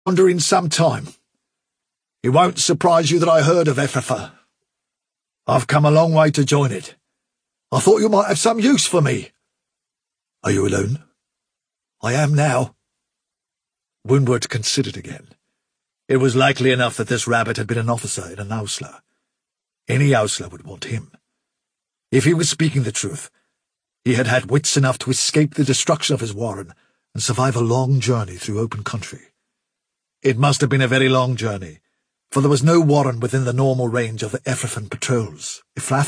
wandering some time. It won't surprise you that I heard of Ephrata. I've come a long way to join it. I thought you might have some use for me. Are you alone? I am now. Woundward considered again. It was likely enough that this rabbit had been an officer in an Ausla. Any Ausla would want him. If he was speaking the truth, he had had wits enough to escape the destruction of his warren and survive a long journey through open country. It must have been a very long journey, for there was no warren within the normal range of the Ephrafan patrols.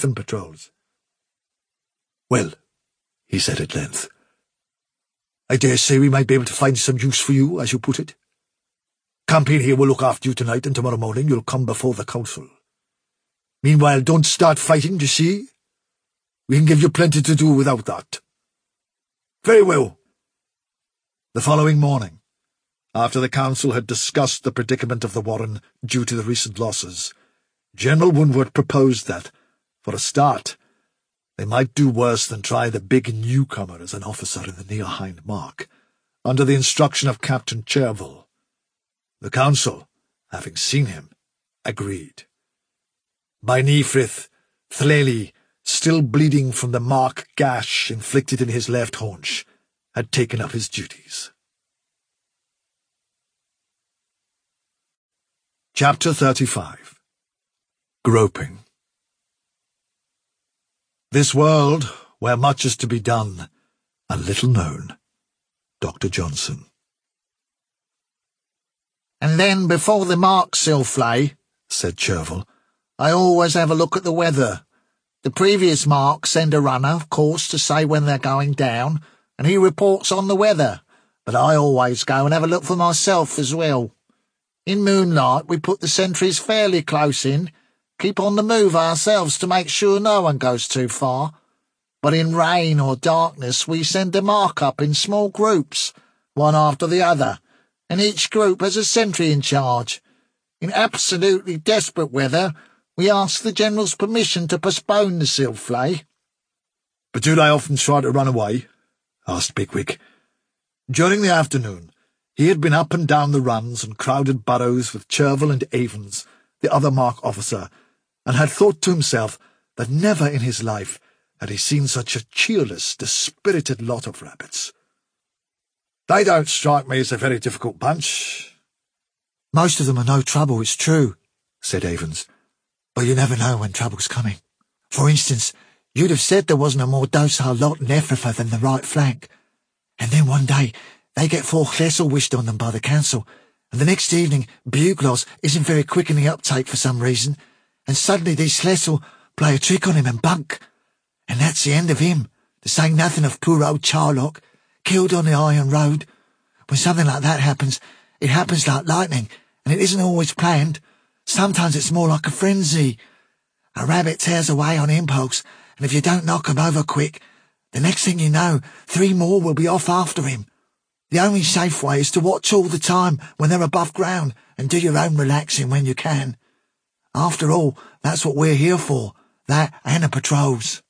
Well, he said at length, I dare say we might be able to find some use for you, as you put it. Campaign here will look after you tonight, and tomorrow morning you'll come before the council. Meanwhile, don't start fighting, do you see? We can give you plenty to do without that. Very well. The following morning, after the council had discussed the predicament of the warren due to the recent losses, General Woundward proposed that, for a start, they might do worse than try the big newcomer as an officer in the Nearhind Mark, under the instruction of Captain Chervil. The council, having seen him, agreed. By Neefrith, Thleli, still bleeding from the mark gash inflicted in his left haunch, had taken up his duties. Chapter 35. Groping. This world, where much is to be done, and little known. Dr. Johnson. And then, before the mark, Silflay, said Chervil, I always have a look at the weather. The previous marks send a runner, of course, to say when they're going down, and he reports on the weather, but I always go and have a look for myself as well. In moonlight, we put the sentries fairly close in, keep on the move ourselves to make sure no one goes too far. But in rain or darkness, we send a mark up in small groups, one after the other, and each group has a sentry in charge. In absolutely desperate weather, we ask the General's permission to postpone the Silflay. But do they often try to run away? Asked Bigwig. During the afternoon, he had been up and down the runs and crowded burrows with Chervil and Avens, the other mark officer, and had thought to himself that never in his life had he seen such a cheerless, dispirited lot of rabbits. They don't strike me as a very difficult bunch. Most of them are no trouble, it's true, said Avens. But you never know when trouble's coming. For instance, you'd have said there wasn't a more docile lot in Ephrata than the right flank. And then one day, they get 4 Chlessel wished on them by the council, and the next evening Buglos isn't very quick in the uptake for some reason, and suddenly these Chlessel play a trick on him and bunk. And that's the end of him, to say nothing of poor old Charlock, killed on the iron road. When something like that happens, it happens like lightning, and it isn't always planned. Sometimes it's more like a frenzy. A rabbit tears away on impulse, and if you don't knock him over quick, the next thing you know, 3 more will be off after him. The only safe way is to watch all the time when they're above ground and do your own relaxing when you can. After all, that's what we're here for, that and the patrols.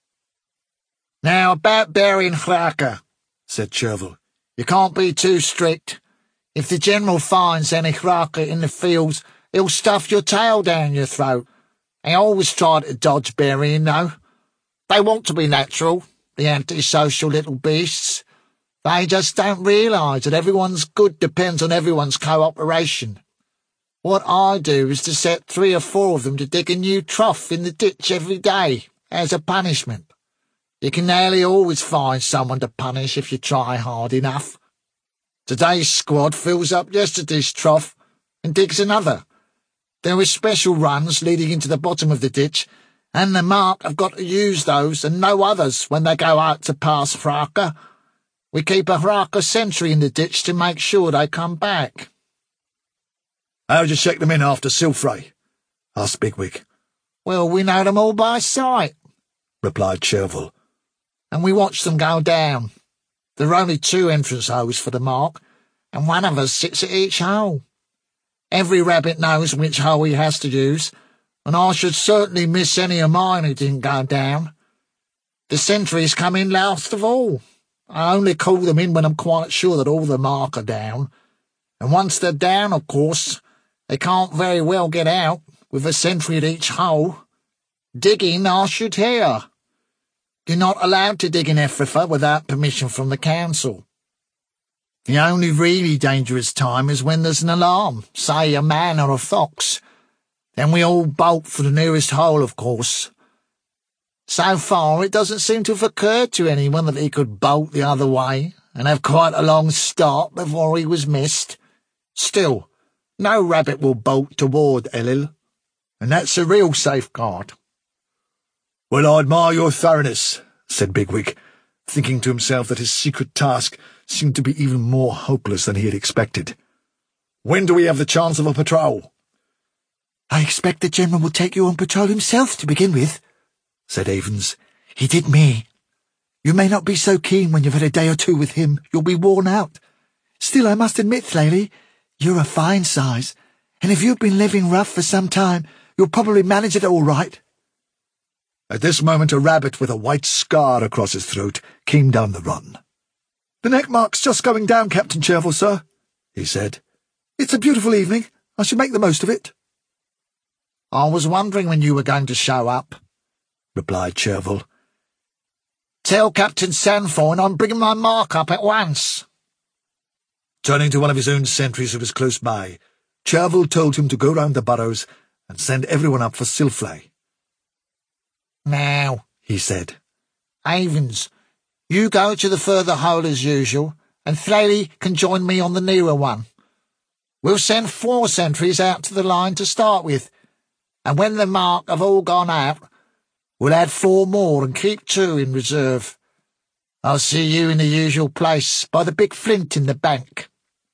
Now, about burying Hraka, said Chervil. You can't be too strict. If the General finds any Hraka in the fields, he'll stuff your tail down your throat. They always try to dodge burying, though. They want to be natural, the antisocial little beasts. They just don't realise that everyone's good depends on everyone's cooperation. What I do is to set 3 or 4 of them to dig a new trough in the ditch every day, as a punishment. You can nearly always find someone to punish if you try hard enough. Today's squad fills up yesterday's trough and digs another. There are special runs leading into the bottom of the ditch, and the mark have got to use those and no others when they go out to pass Hraka. We keep a Hraka sentry in the ditch to make sure they come back. How'd you check them in after Silflay? Asked Bigwig. Well, we know them all by sight, replied Chervil, and we watch them go down. There are only 2 entrance holes for the mark, and one of us sits at each hole. Every rabbit knows which hole he has to use, and I should certainly miss any of mine who didn't go down. The sentries come in last of all. I only call them in when I'm quite sure that all the mark are down, And once they're down, of course, they can't very well get out, with a sentry at each hole. Digging, I should hear. You're not allowed to dig in Ephrata without permission from the council. The only really dangerous time is when there's an alarm, say a man or a fox. Then we all bolt for the nearest hole, of course. So far, it doesn't seem to have occurred to anyone that he could bolt the other way and have quite a long start before he was missed. Still, no rabbit will bolt toward Elil, and that's a real safeguard. "Well, I admire your thoroughness," said Bigwig, thinking to himself that his secret task seemed to be even more hopeless than he had expected. "When do we have the chance of a patrol?" "I expect the General will take you on patrol himself to begin with," said Avens. "He did me. You may not be so keen when you've had a day or two with him. You'll be worn out. Still, I must admit, Thlalie, you're a fine size, and if you've been living rough for some time, you'll probably manage it all right." At this moment a rabbit with a white scar across his throat came down the run. "The neck mark's just going down, Captain Chervil, sir," he said. "It's a beautiful evening. I should make the most of it." "I was wondering when you were going to show up," replied Chervil. "Tell Captain Sandford I'm bringing my mark up at once." Turning to one of his own sentries who was close by, Chervil told him to go round the burrows and send everyone up for Silflay. "Now," he said, "Avens, you go to the further hole as usual, and Thlalie can join me on the nearer one. We'll send 4 sentries out to the line to start with, and when the mark have all gone out, we'll add 4 more and keep 2 in reserve. I'll see you in the usual place, by the big flint in the bank."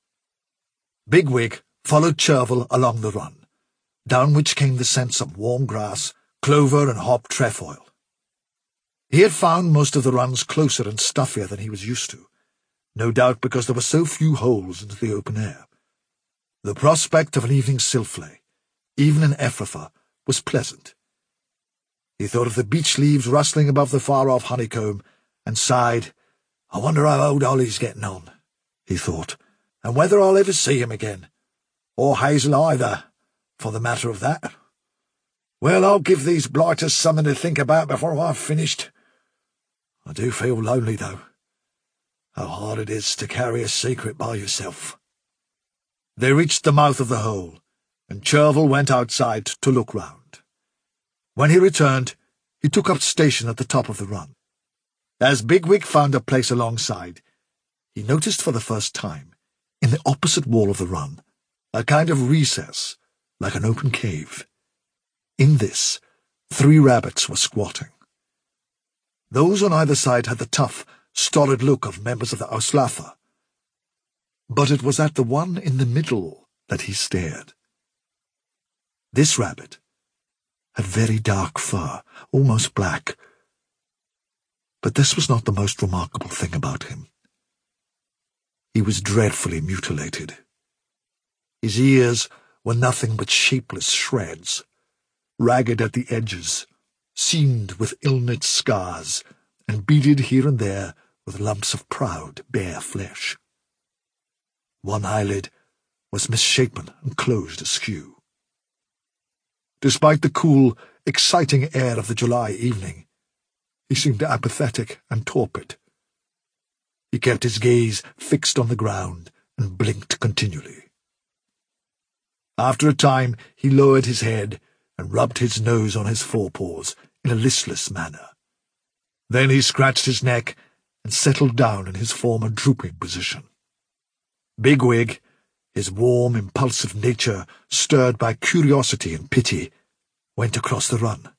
Bigwig followed Chervil along the run, down which came the scents of warm grass, clover and hop trefoil. He had found most of the runs closer and stuffier than he was used to, no doubt because there were so few holes into the open air. The prospect of an evening Silflay, even in Ephrata, was pleasant. He thought of the beech leaves rustling above the far-off honeycomb, and sighed. "I wonder how old Ollie's getting on," he thought, "and whether I'll ever see him again, or Hazel either, for the matter of that. Well, I'll give these blighters something to think about before I've finished. I do feel lonely, though. How hard it is to carry a secret by yourself." They reached the mouth of the hole, and Chervil went outside to look round. When he returned, he took up station at the top of the run. As Bigwig found a place alongside, he noticed for the first time, in the opposite wall of the run, a kind of recess, like an open cave. In this, 3 rabbits were squatting. Those on either side had the tough, stolid look of members of the Auslafa, but it was at the one in the middle that he stared. This rabbit had very dark fur, almost black. But this was not the most remarkable thing about him. He was dreadfully mutilated. His ears were nothing but shapeless shreds, ragged at the edges, seamed with ill-knit scars, and beaded here and there with lumps of proud, bare flesh. One eyelid was misshapen and closed askew. Despite the cool, exciting air of the July evening, he seemed apathetic and torpid. He kept his gaze fixed on the ground and blinked continually. After a time he lowered his head and rubbed his nose on his forepaws in a listless manner. Then he scratched his neck and settled down in his former drooping position. Bigwig, his warm, impulsive nature stirred by curiosity and pity, went across the run.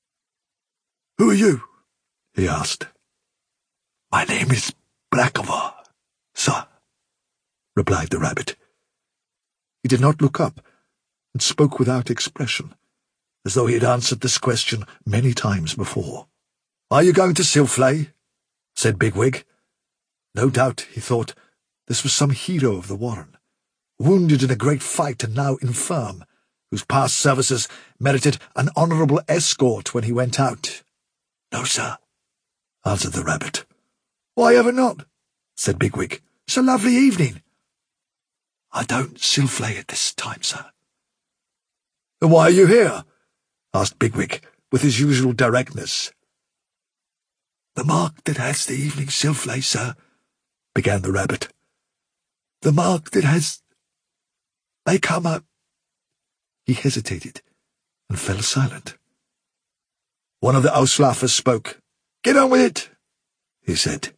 "Who are you?" he asked. "My name is Blackavar, sir," replied the rabbit. He did not look up, and spoke without expression, as though he had answered this question many times before. "Are you going to Silflay?" said Bigwig. No doubt, he thought, this was some hero of the Warren, wounded in a great fight and now infirm, whose past services merited an honourable escort when he went out. "No, sir," answered the rabbit. "Why ever not?" said Bigwig. "It's a lovely evening." I don't silflay at this time, sir. Then why are you here? Asked Bigwig, with his usual directness. The mark that has the evening silflay, sir, began the rabbit. The mark that has... They come up... He hesitated and fell silent. One of the Auslaffers spoke. Get on with it, he said.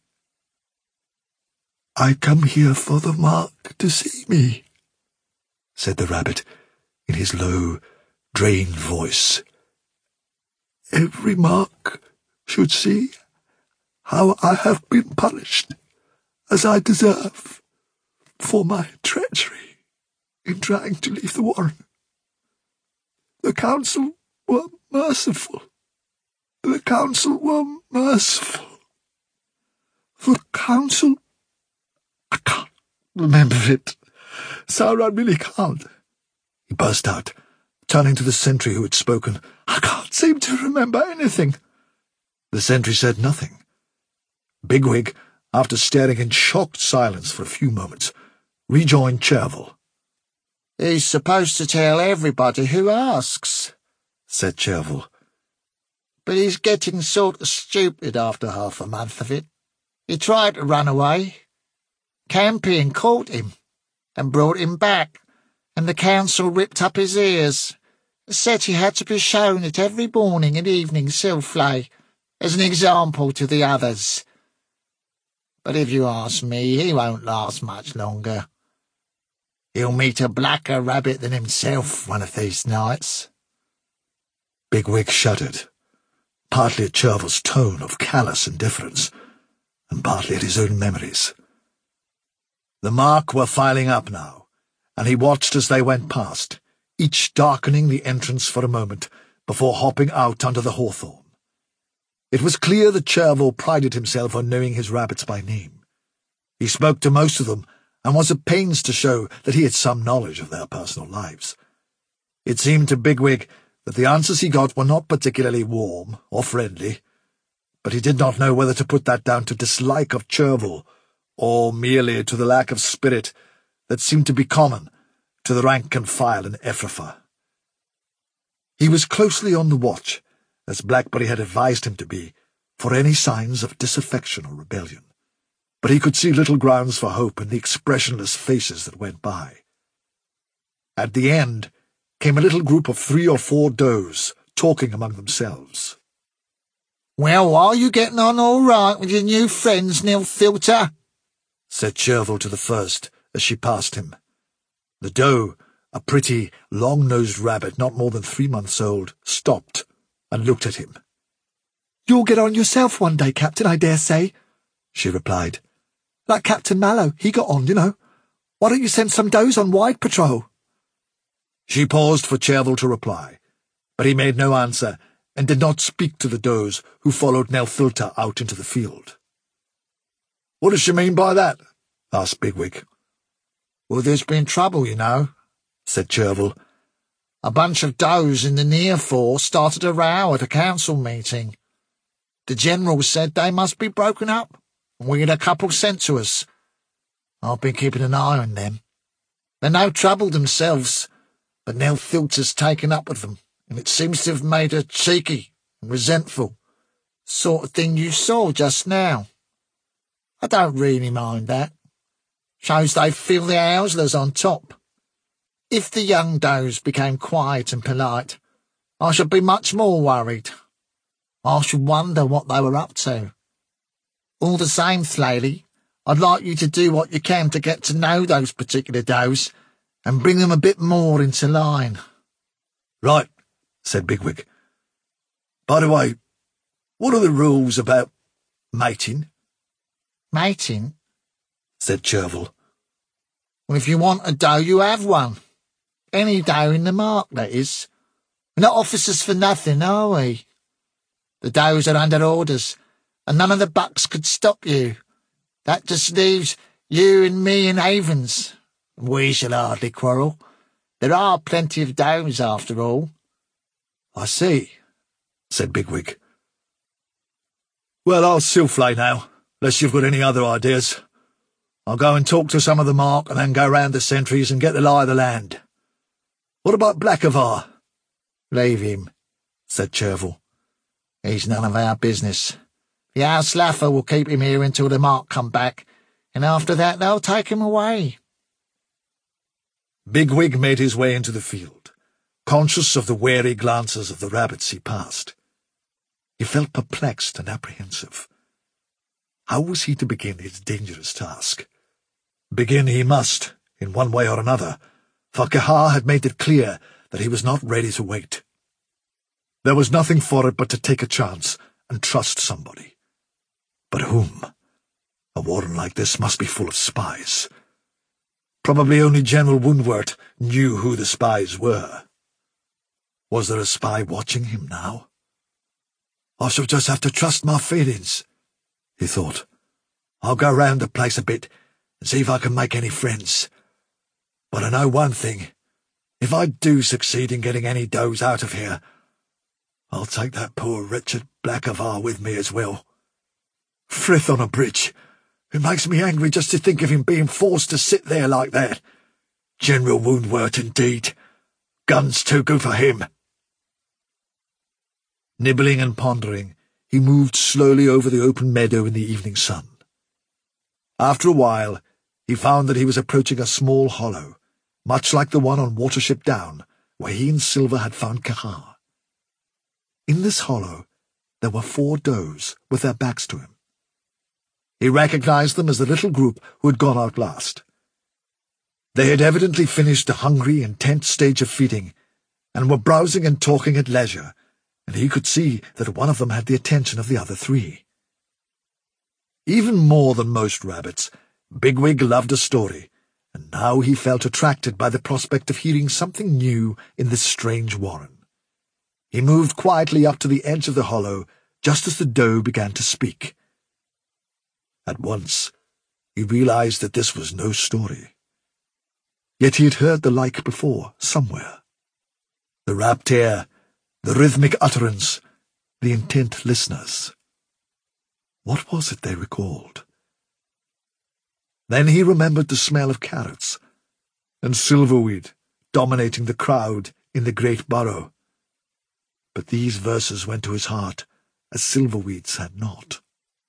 I come here for the mark to see me, said the rabbit in his low, drained voice. Every mark should see how I have been punished, as I deserve, for my treachery in trying to leave the warren. The council were merciful. The council were merciful. The council... I can't remember it. Sir, I really can't. He burst out, turning to the sentry who had spoken. I can't seem to remember anything. The sentry said nothing. Bigwig, after staring in shocked silence for a few moments, rejoined Chervil. He's supposed to tell everybody who asks, said Chervil. But he's getting sort of stupid after half a month of it. He tried to run away. Campion caught him and brought him back, and the council ripped up his ears. Said he had to be shown it every morning and evening silflay, as an example to the others. But if you ask me, he won't last much longer. He'll meet a blacker rabbit than himself one of these nights. Bigwig shuddered, partly at Chervil's tone of callous indifference, and partly at his own memories. The mark were filing up now, and he watched as they went past, each darkening the entrance for a moment before hopping out under the hawthorn. It was clear that Chervil prided himself on knowing his rabbits by name. He spoke to most of them, and was at pains to show that he had some knowledge of their personal lives. It seemed to Bigwig that the answers he got were not particularly warm or friendly, but he did not know whether to put that down to dislike of Chervil, or merely to the lack of spirit that seemed to be common to the rank and file in Ephrafa. He was closely on the watch, as Blackberry had advised him to be, for any signs of disaffection or rebellion, but he could see little grounds for hope in the expressionless faces that went by. At the end came a little group of 3 or 4 does, talking among themselves. "Well, are you getting on all right with your new friends, Nilthilter?" said Chervil to the first, as she passed him. The doe, a pretty, long-nosed rabbit not more than 3 months old, stopped and looked at him. "You'll get on yourself one day, Captain, I dare say," she replied. "Like Captain Mallow, he got on, you know. Why don't you send some does on wide patrol?" She paused for Chervil to reply, but he made no answer and did not speak to the does who followed Nilthilter out into the field. "What does she mean by that?" asked Bigwig. "Well, there's been trouble, you know," said Chervil. "A bunch of does in the near fore started a row at a council meeting. The general said they must be broken up, and we had a couple sent to us. I've been keeping an eye on them. They're no trouble themselves, but Nilthilter's taken up with them, and it seems to have made her cheeky and resentful, sort of thing you saw just now. I don't really mind that. Shows they feel the Owslers on top. If the young does became quiet and polite, I should be much more worried. I should wonder what they were up to. All the same, Thlaily, I'd like you to do what you can to get to know those particular does and bring them a bit more into line." "Right," said Bigwig. "By the way, what are the rules about mating?" "Mating?" said Chervil. "Well, if you want a doe, you have one. Any doe in the mark, that is. We're not officers for nothing, are we? The does are under orders, and none of the bucks could stop you. That just leaves you and me and Havens. We shall hardly quarrel. There are plenty of does, after all." "I see," said Bigwig. "Well, I'll silflay now, unless you've got any other ideas. I'll go and talk to some of the mark and then go round the sentries and get the lie of the land. What about Blackavar?" "Leave him," said Chervil. "He's none of our business. The Auslaffer will keep him here until the mark come back, and after that they'll take him away." Bigwig made his way into the field, conscious of the wary glances of the rabbits he passed. He felt perplexed and apprehensive. How was he to begin his dangerous task? Begin he must, in one way or another, for Cahar had made it clear that he was not ready to wait. There was nothing for it but to take a chance and trust somebody. But whom? A warren like this must be full of spies. Probably only General Woundwort knew who the spies were. Was there a spy watching him now? "I shall just have to trust my feelings," he thought. "I'll go round the place a bit and see if I can make any friends. But I know one thing. If I do succeed in getting any does out of here, I'll take that poor wretched Blackavar with me as well. Frith on a bridge. It makes me angry just to think of him being forced to sit there like that. General Woundwort, indeed. Guns too good for him." Nibbling and pondering, he moved slowly over the open meadow in the evening sun. After a while, he found that he was approaching a small hollow, much like the one on Watership Down, where he and Silver had found Cahar. In this hollow, there were 4 does with their backs to him. He recognized them as the little group who had gone out last. They had evidently finished a hungry, intense stage of feeding, and were browsing and talking at leisure, and he could see that one of them had the attention of the other 3. Even more than most rabbits, Bigwig loved a story, and now he felt attracted by the prospect of hearing something new in this strange warren. He moved quietly up to the edge of the hollow, just as the doe began to speak. At once, he realized that this was no story. Yet he had heard the like before, somewhere. The rapt air, the rhythmic utterance, the intent listeners. What was it they recalled? Then he remembered the smell of carrots, and silverweed dominating the crowd in the great burrow. But these verses went to his heart, as silverweeds had not.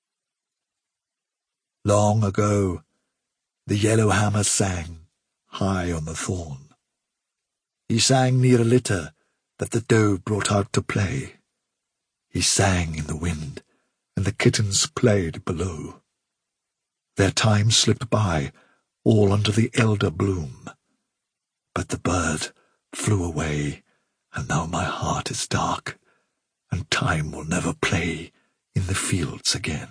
Long ago, the yellowhammer sang, high on the thorn. He sang near a litter that the doe brought out to play. He sang in the wind, and the kittens played below. Their time slipped by, all under the elder bloom. But the bird flew away, and now my heart is dark, and time will never play in the fields again.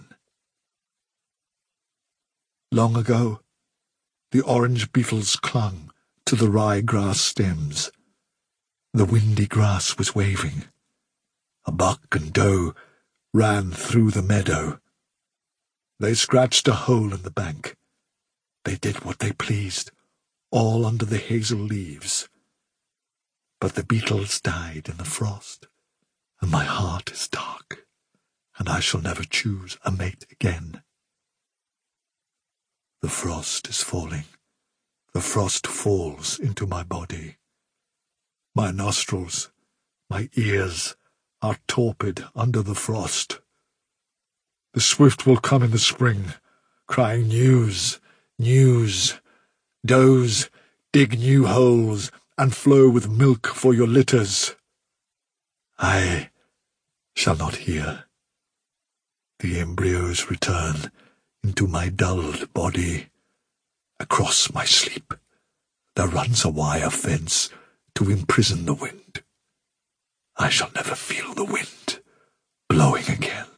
Long ago, the orange beetles clung to the ryegrass stems. The windy grass was waving. A buck and doe ran through the meadow. They scratched a hole in the bank. They did what they pleased, all under the hazel leaves. But the beetles died in the frost, and my heart is dark, and I shall never choose a mate again. The frost is falling. The frost falls into my body. My nostrils, my ears are torpid under the frost. The swift will come in the spring, crying news, news. Does, dig new holes, and flow with milk for your litters. I shall not hear. The embryos return into my dulled body. Across my sleep there runs a wire fence to imprison the wind. I shall never feel the wind blowing again.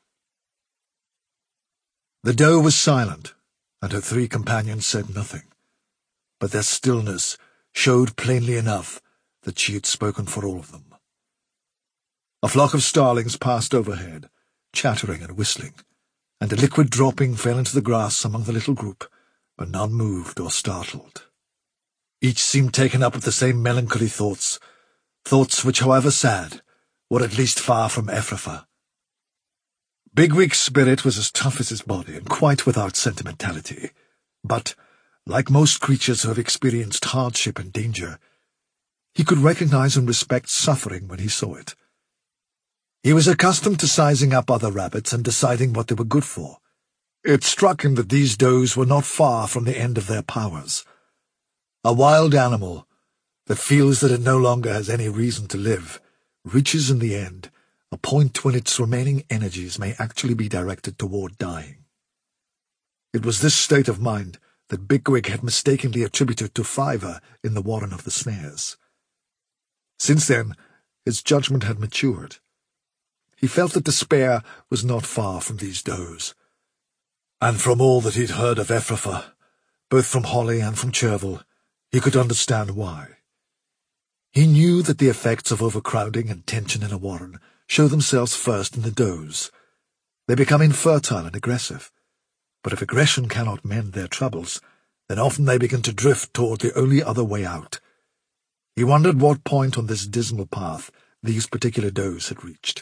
The doe was silent, and her 3 companions said nothing, but their stillness showed plainly enough that she had spoken for all of them. A flock of starlings passed overhead, chattering and whistling, and a liquid dropping fell into the grass among the little group, but none moved or startled. Each seemed taken up with the same melancholy thoughts which, however sad, were at least far from Ephrafa. Bigwig's spirit was as tough as his body, and quite without sentimentality, But, like most creatures who have experienced hardship and danger, he could recognize and respect suffering when he saw it. He was accustomed to sizing up other rabbits and deciding what they were good for. It struck him that these does were not far from the end of their powers. A wild animal that feels that it no longer has any reason to live reaches in the end a point when its remaining energies may actually be directed toward dying. It was this state of mind that Bigwig had mistakenly attributed to Fiver in the Warren of the Snares. Since then, his judgment had matured. He felt that despair was not far from these does. And from all that he'd heard of Ephrafa, both from Holly and from Chervil, he could understand why. He knew that the effects of overcrowding and tension in a warren show themselves first in the does. They become infertile and aggressive. But if aggression cannot mend their troubles, then often they begin to drift toward the only other way out. He wondered what point on this dismal path these particular does had reached.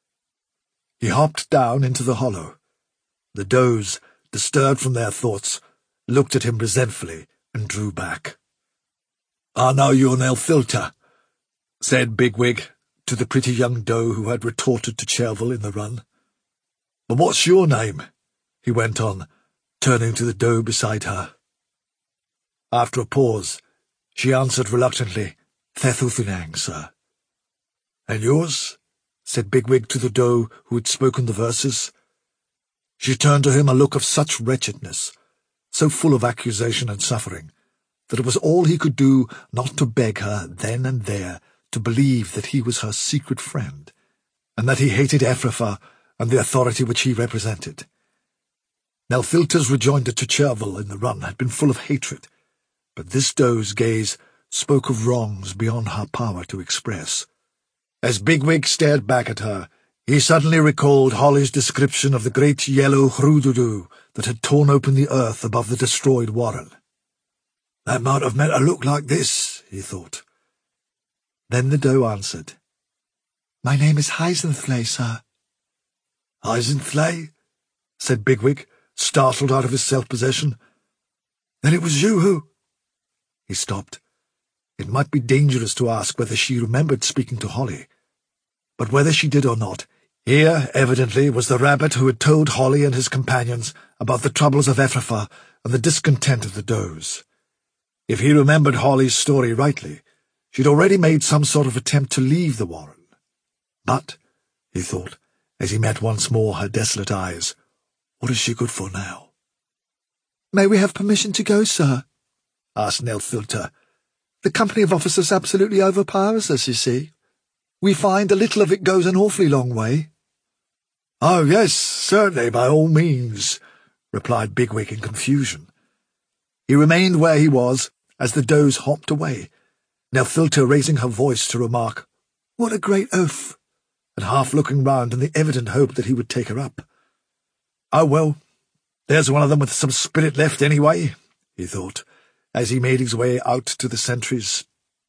He hopped down into the hollow. The does, disturbed from their thoughts, looked at him resentfully and drew back. "I know you're Nelthilda," said Bigwig to the pretty young doe who had retorted to Chervil in the run. "But what's your name?" he went on, turning to the doe beside her. After a pause, she answered reluctantly, "Thethuthinang, sir." "And yours?" said Bigwig to the doe who had spoken the verses. She turned to him a look of such wretchedness, so full of accusation and suffering, that it was all he could do not to beg her then and there to believe that he was her secret friend, and that he hated Ephrafa and the authority which he represented. Nelthilda's rejoinder to Chervil in the run had been full of hatred, but this doe's gaze spoke of wrongs beyond her power to express. As Bigwig stared back at her, he suddenly recalled Holly's description of the great yellow hrududu that had torn open the earth above the destroyed warren. "That might have meant a look like this," he thought. Then the doe answered, "My name is Hyzenthlay, sir." "Hyzenthlay?" said Bigwig, startled out of his self-possession. "Then it was you who—" He stopped. It might be dangerous to ask whether she remembered speaking to Holly. But whether she did or not, here, evidently, was the rabbit who had told Holly and his companions about the troubles of Ephrafa and the discontent of the does. If he remembered Holly's story rightly, she'd already made some sort of attempt to leave the warren. But, he thought, as he met once more her desolate eyes, what is she good for now? "May we have permission to go, sir?" asked Nelthilda. "The company of officers absolutely overpowers us, you see. We find a little of it goes an awfully long way." "Oh, yes, certainly, by all means," replied Bigwig in confusion. He remained where he was as the does hopped away, Nelthilda raising her voice to remark, "What a great oaf," and half looking round in the evident hope that he would take her up. "Oh, well, there's one of them with some spirit left anyway," he thought, as he made his way out to the sentries.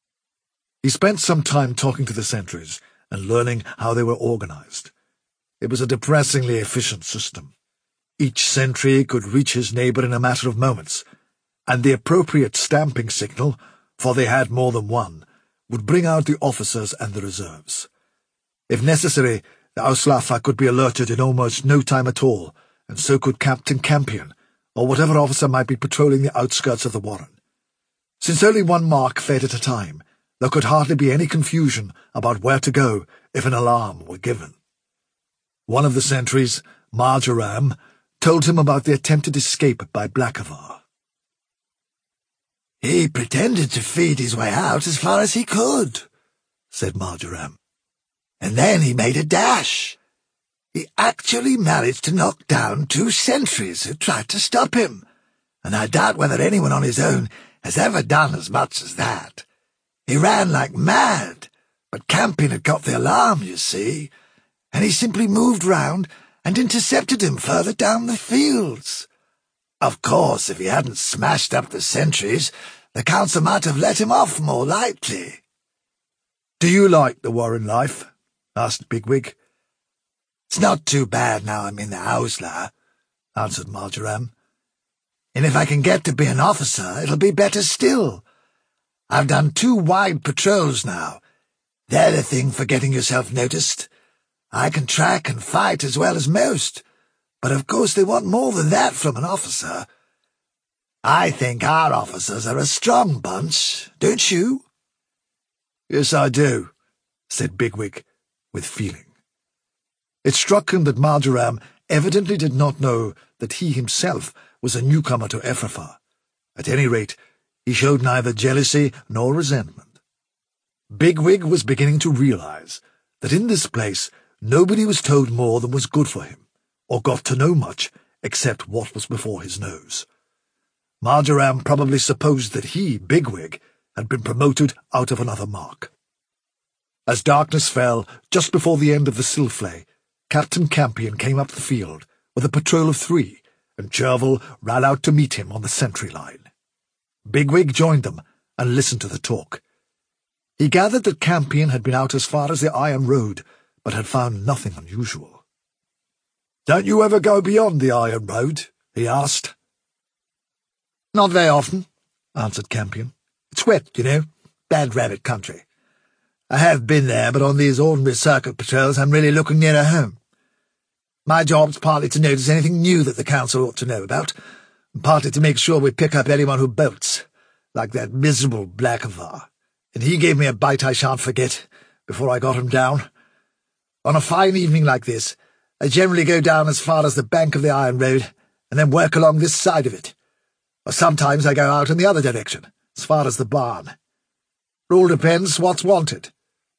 He spent some time talking to the sentries and learning how they were organized. It was a depressingly efficient system. Each sentry could reach his neighbor in a matter of moments, and the appropriate stamping signal, for they had more than one, would bring out the officers and the reserves. If necessary, the Auslafa could be alerted in almost no time at all, and so could Captain Campion, or whatever officer might be patrolling the outskirts of the warren. Since only one mark fed at a time, there could hardly be any confusion about where to go if an alarm were given. One of the sentries, Marjoram, told him about the attempted escape by Blackavar. "He pretended to feed his way out as far as he could," said Marjoram. "And then he made a dash. He actually managed to knock down 2 sentries who tried to stop him, and I doubt whether anyone on his own has ever done as much as that. He ran like mad, but Campion had got the alarm, you see, and he simply moved round and intercepted him further down the fields. Of course, if he hadn't smashed up the sentries, the council might have let him off more lightly." "Do you like the warren life?" asked Bigwig. "It's not too bad now I'm in the Ausla," answered Marjoram. And if I can get to be an officer, it'll be better still. I've done 2 wide patrols now. They're the thing for getting yourself noticed. I can track and fight as well as most, but of course they want more than that from an officer. I think our officers are a strong bunch, don't you?" "Yes, I do," said Bigwig, with feeling. It struck him that Marjoram evidently did not know that he himself was a newcomer to Ephrafa. At any rate, he showed neither jealousy nor resentment. Bigwig was beginning to realize that in this place nobody was told more than was good for him, or got to know much except what was before his nose. Marjoram probably supposed that he, Bigwig, had been promoted out of another mark. As darkness fell just before the end of the Silflay, Captain Campion came up the field with a patrol of 3, and Cherval ran out to meet him on the sentry line. Bigwig joined them and listened to the talk. He gathered that Campion had been out as far as the Iron Road, but had found nothing unusual. "Don't you ever go beyond the Iron Road?" he asked. "Not very often," answered Campion. "It's wet, you know, bad rabbit country. I have been there, but on these ordinary circuit patrols I'm really looking nearer home. My job's partly to notice anything new that the Council ought to know about, and partly to make sure we pick up anyone who bolts, like that miserable Blackavar. And he gave me a bite I shan't forget, before I got him down. On a fine evening like this, I generally go down as far as the bank of the Iron Road, and then work along this side of it. Or sometimes I go out in the other direction, as far as the barn. It all depends what's wanted.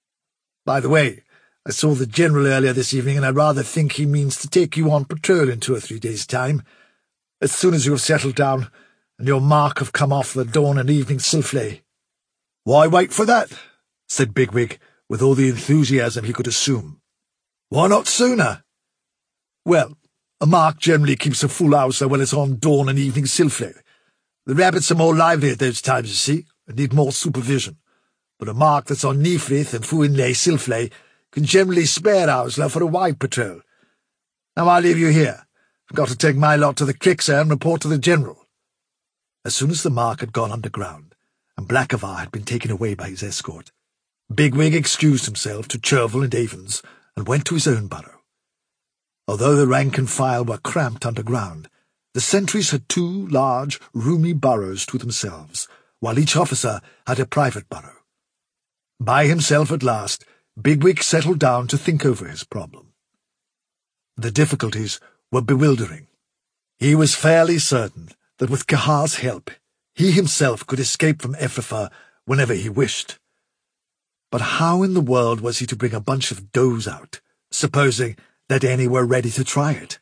By the way, I saw the General earlier this evening, and I rather think he means to take you on patrol in 2 or 3 days' time, as soon as you have settled down, and your mark have come off the dawn and evening Silflay." "Why wait for that?" said Bigwig, with all the enthusiasm he could assume. "Why not sooner?" "Well, a mark generally keeps a full house when it's on dawn and evening Silflay. The rabbits are more lively at those times, you see, and need more supervision. But a mark that's on Neefrith and Fuinlay Silflay can generally spare hours for a wide patrol. Now I'll leave you here. I've got to take my lot to the Crixer and report to the General." As soon as the mark had gone underground, and Blackavar had been taken away by his escort, Bigwig excused himself to Cherval and Avens and went to his own burrow. Although the rank and file were cramped underground, the sentries had 2 large, roomy burrows to themselves, while each officer had a private burrow. By himself at last, Bigwig settled down to think over his problem. The difficulties were bewildering. He was fairly certain that with Kahar's help, he himself could escape from Ephrafa whenever he wished. But how in the world was he to bring a bunch of does out, supposing that any were ready to try it?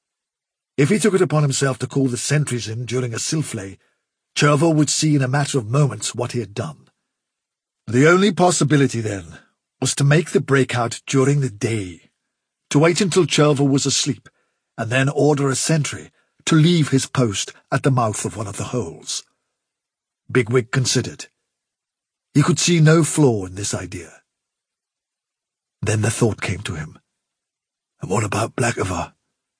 If he took it upon himself to call the sentries in during a Silflay, Cherval would see in a matter of moments what he had done. The only possibility, then, was to make the breakout during the day, to wait until Cherval was asleep, and then order a sentry to leave his post at the mouth of one of the holes. Bigwig considered. He could see no flaw in this idea. Then the thought came to him. And what about Blackavar?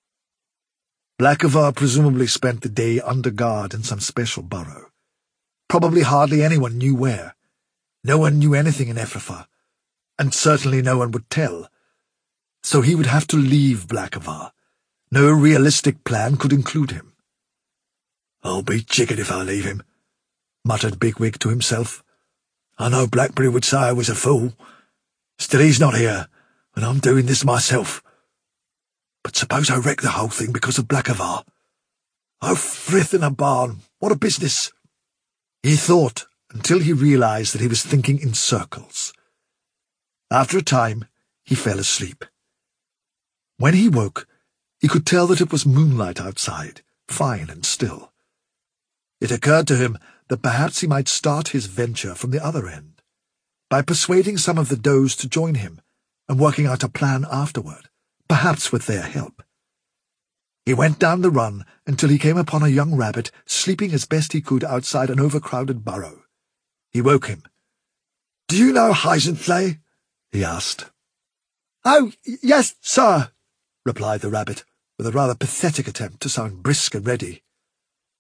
Blackavar presumably spent the day under guard in some special burrow. Probably hardly anyone knew where. No one knew anything in Ephrafa, and certainly no one would tell. So he would have to leave Blackavar. No realistic plan could include him. "I'll be jiggered if I leave him," muttered Bigwig to himself. "I know Blackberry would say I was a fool. Still he's not here, and I'm doing this myself. But suppose I wreck the whole thing because of Blackavar? Oh, frith in a barn, what a business!" He thought until he realized that he was thinking in circles. After a time, he fell asleep. When he woke, he could tell that it was moonlight outside, fine and still. It occurred to him that perhaps he might start his venture from the other end, by persuading some of the does to join him, and working out a plan afterward, perhaps with their help. He went down the run until he came upon a young rabbit sleeping as best he could outside an overcrowded burrow. He woke him. "Do you know Heisenflay?" he asked. "Oh, yes, sir," replied the rabbit, with a rather pathetic attempt to sound brisk and ready.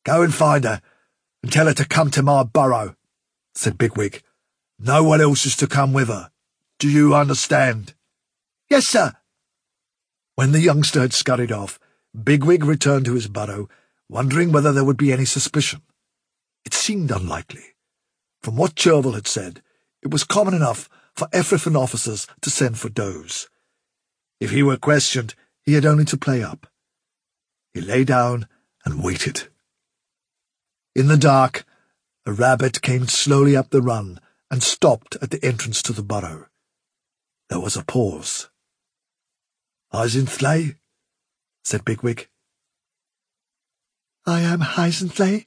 Go and find her, and tell her to come to my burrow, said Bigwig. No one else is to come with her. Do you understand? Yes, sir. When the youngster had scurried off, Bigwig returned to his burrow, wondering whether there would be any suspicion. It seemed unlikely. From what Chervil had said, it was common enough for Efrafan officers to send for does. If he were questioned, he had only to play up. He lay down and waited. In the dark, a rabbit came slowly up the run and stopped at the entrance to the burrow. There was a pause. "Hyzenthley?" said Bigwig. "I am Hyzenthley."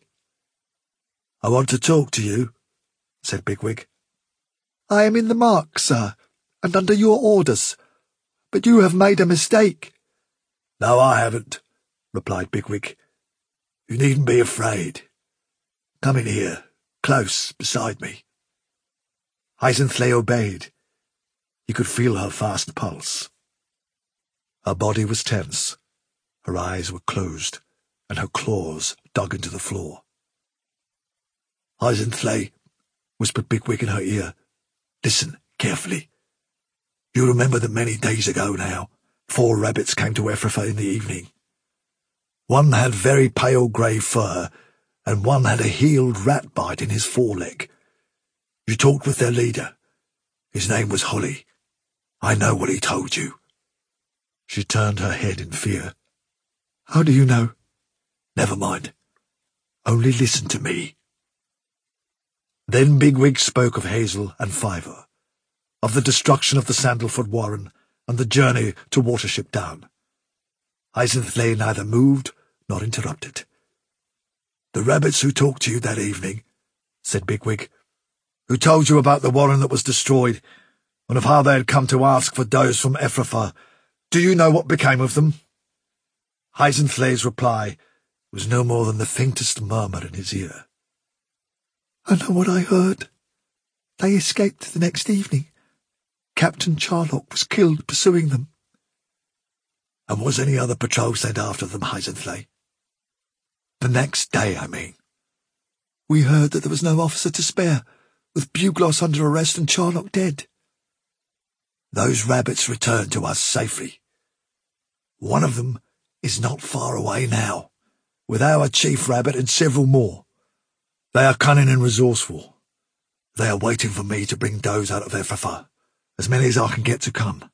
"I want to talk to you," said Bigwig. "I am in the mark, sir, and under your orders. But you have made a mistake." "No, I haven't," replied Bigwig. "You needn't be afraid. Come in here, close beside me." Hyzenthley obeyed. He could feel her fast pulse. Her body was tense, her eyes were closed, and her claws dug into the floor. "Hyzenthley," whispered Bigwig in her ear, "listen carefully. You remember that many days ago now, 4 rabbits came to Efrafa in the evening. One had very pale grey fur, and one had a healed rat bite in his foreleg. You talked with their leader. His name was Holly. I know what he told you." She turned her head in fear. "How do you know?" "Never mind. Only listen to me." Then Bigwig spoke of Hazel and Fiver, of the destruction of the Sandalford Warren and the journey to Watership Down. Hyzenthley neither moved nor interrupted. "The rabbits who talked to you that evening," said Bigwig, "who told you about the warren that was destroyed, and of how they had come to ask for does from Efrafa, do you know what became of them?" Hyzenthley's reply was no more than the faintest murmur in his ear. "I know what I heard. They escaped the next evening. Captain Charlock was killed pursuing them." "And was any other patrol sent after them, Hyzenthley? The next day, I mean." "We heard that there was no officer to spare, with Bugloss under arrest and Charlock dead." "Those rabbits returned to us safely. One of them is not far away now, with our chief rabbit and several more. They are cunning and resourceful. They are waiting for me to bring does out of Efrafa, as many as I can get to come.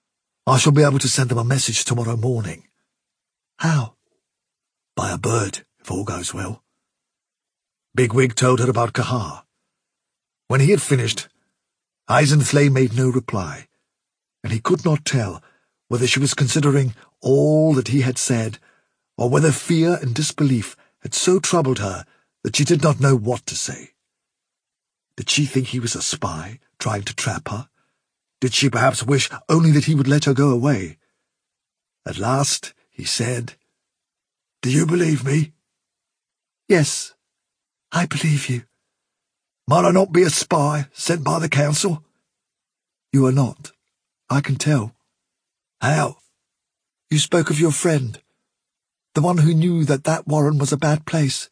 I shall be able to send them a message tomorrow morning." "How?" "By a bird, if all goes well." Bigwig told her about Kahar. When he had finished, Hyzenthley made no reply, and he could not tell whether she was considering all that he had said, or whether fear and disbelief had so troubled her that she did not know what to say. Did she think he was a spy, trying to trap her? Did she perhaps wish only that he would let her go away? At last he said, "Do you believe me?" "Yes, I believe you." "Might I not be a spy sent by the council?" "You are not. I can tell." "How?" "You spoke of your friend, the one who knew that that warren was a bad place.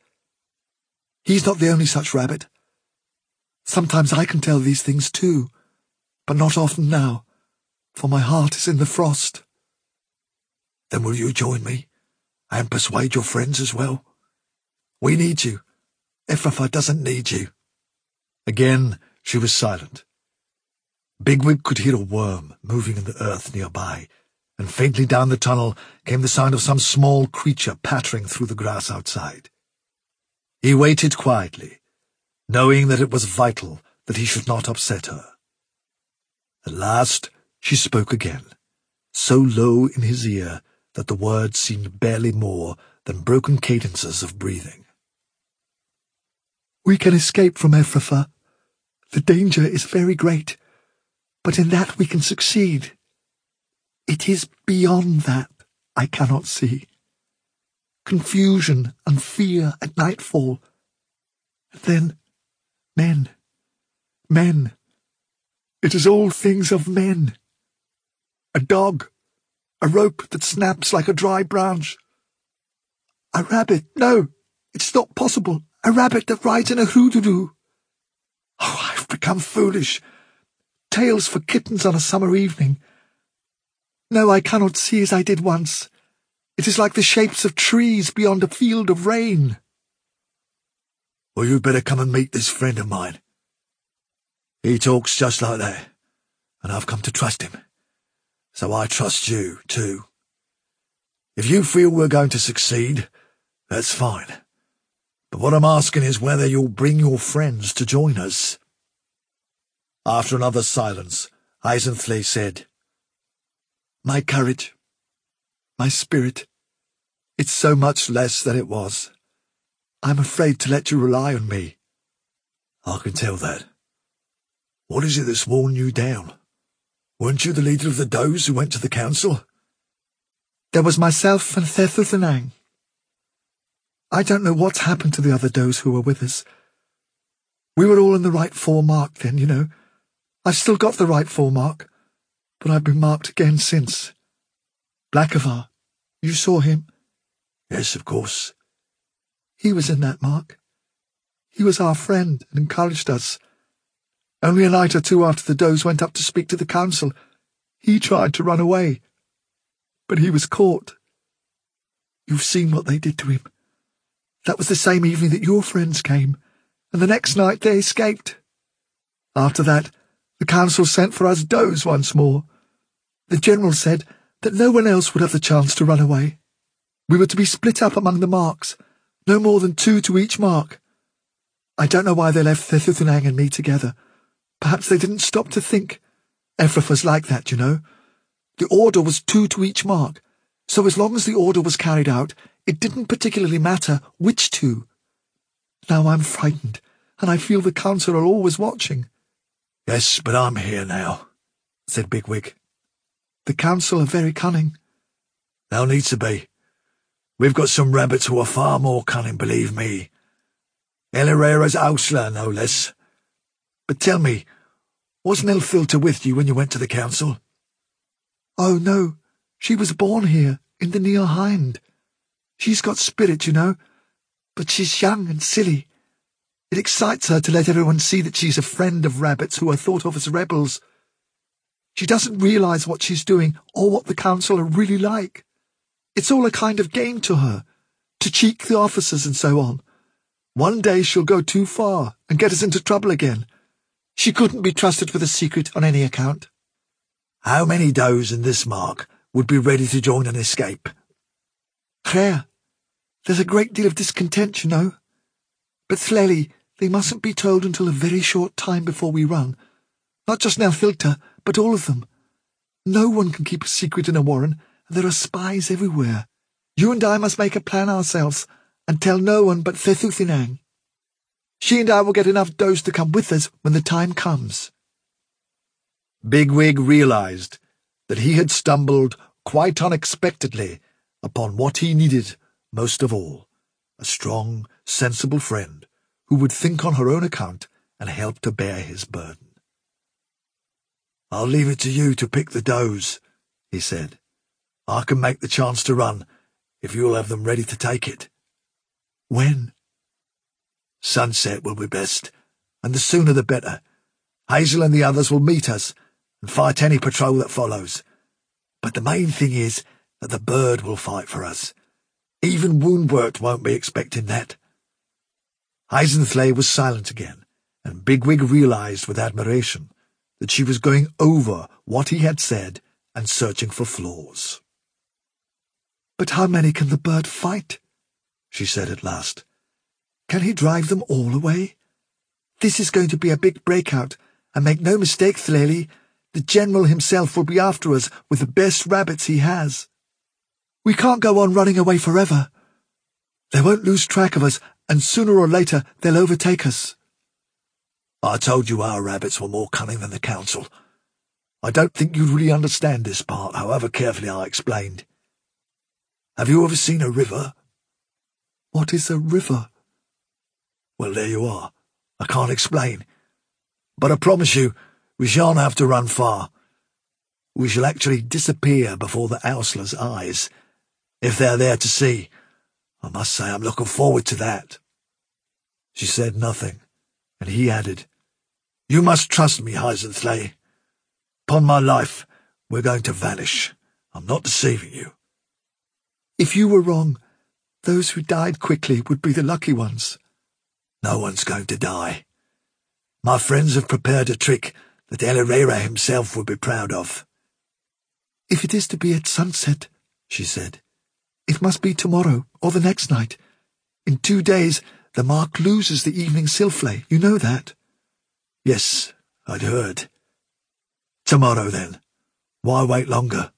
He's not the only such rabbit. Sometimes I can tell these things too, but not often now, for my heart is in the frost." "Then will you join me, and persuade your friends as well? We need you. Efrafa doesn't need you." Again she was silent. Bigwig could hear a worm moving in the earth nearby, and faintly down the tunnel came the sound of some small creature pattering through the grass outside. He waited quietly, knowing that it was vital that he should not upset her. At last she spoke again, so low in his ear that the words seemed barely more than broken cadences of breathing. "We can escape from Efrafa. The danger is very great, but in that we can succeed. It is beyond that I cannot see. Confusion and fear at nightfall. And then men. It is all things of men. A dog, a rope that snaps like a dry branch. A rabbit, no, It's not possible. A rabbit that rides in a hoodoo. Oh, I've become foolish. Tales for kittens on a summer evening. No, I cannot see as I did once. It is like the shapes of trees beyond a field of rain. Well, you'd better come and meet this friend of mine. He talks just like that, and I've come to trust him. So I trust you, too. If you feel we're going to succeed, that's fine. But what I'm asking is whether you'll bring your friends to join us. After another silence, Eisenthlee said, My courage, my spirit, it's so much less than it was. I'm afraid to let you rely on me. I can tell that. What is it that's worn you down? Weren't you the leader of the does who went to the council? There was myself and Thethuthenang. I don't know what's happened to the other does who were with us. We were all in the right 4 mark then, you know. I've still got the right 4 mark, but I've been marked again since. Blackavar, you saw him? Yes, of course. He was in that mark. He was our friend and encouraged us. Only a night or 2 after the does went up to speak to the council, he tried to run away. But he was caught. You've seen what they did to him. That was the same evening that your friends came, and the next night they escaped. After that, the council sent for us does once more. The general said that no one else would have the chance to run away. We were to be split up among the marks, no more than 2 to each mark. I don't know why they left Thethuthenang and me together. Perhaps they didn't stop to think. Efrafa's like that, you know. The order was 2 to each mark, so as long as the order was carried out, it didn't particularly matter which 2. Now I'm frightened, and I feel the council are always watching. Yes, but I'm here now, said Bigwig. The council are very cunning. They'll need to be. We've got some rabbits who are far more cunning, believe me. Elirera's Ausla, no less. But tell me, wasn't Elfilter with you when you went to the council? Oh, no. She was born here, in the Near Hind. She's got spirit, you know, but she's young and silly. It excites her to let everyone see that she's a friend of rabbits who are thought of as rebels. She doesn't realise what she's doing or what the council are really like. It's all a kind of game to her, to cheek the officers and so on. One day she'll go too far and get us into trouble again. She couldn't be trusted with a secret on any account. How many does in this mark would be ready to join an escape? Claire, there's a great deal of discontent, you know. But Thleli, they mustn't be told until a very short time before we run. Not just Nelfilter, but all of them. No one can keep a secret in a warren, and there are spies everywhere. You and I must make a plan ourselves, and tell no one but Thethuthenang. She and I will get enough does to come with us when the time comes. Bigwig realised that he had stumbled quite unexpectedly upon what he needed most of all, a strong, sensible friend who would think on her own account and help to bear his burden. I'll leave it to you to pick the does, he said. I can make the chance to run if you'll have them ready to take it. When? Sunset will be best, and the sooner the better. Hazel and the others will meet us and fight any patrol that follows. But the main thing is that the bird will fight for us. Even Woundwort won't be expecting that. Eisenthlee was silent again, and Bigwig realised with admiration that she was going over what he had said and searching for flaws. But how many can the bird fight? She said at last. Can he drive them all away? This is going to be a big breakout, and make no mistake, Thleli, the general himself will be after us with the best rabbits he has. We can't go on running away forever. They won't lose track of us, and sooner or later they'll overtake us. I told you our rabbits were more cunning than the council. I don't think you'd really understand this part, however carefully I explained. Have you ever seen a river? What is a river? Well, there you are. I can't explain. But I promise you, we shan't have to run far. We shall actually disappear before the Owsler's eyes. If they're there to see, I must say I'm looking forward to that." She said nothing, and he added, "You must trust me, Heisensley. Upon my life, we're going to vanish. I'm not deceiving you." "If you were wrong, those who died quickly would be the lucky ones." "No one's going to die. My friends have prepared a trick that El Herrera himself would be proud of." "If it is to be at sunset," she said, "it must be tomorrow or the next night. In 2 days the Mark loses the evening Silflay. You know that?" "Yes, I'd heard. Tomorrow, then. Why wait longer?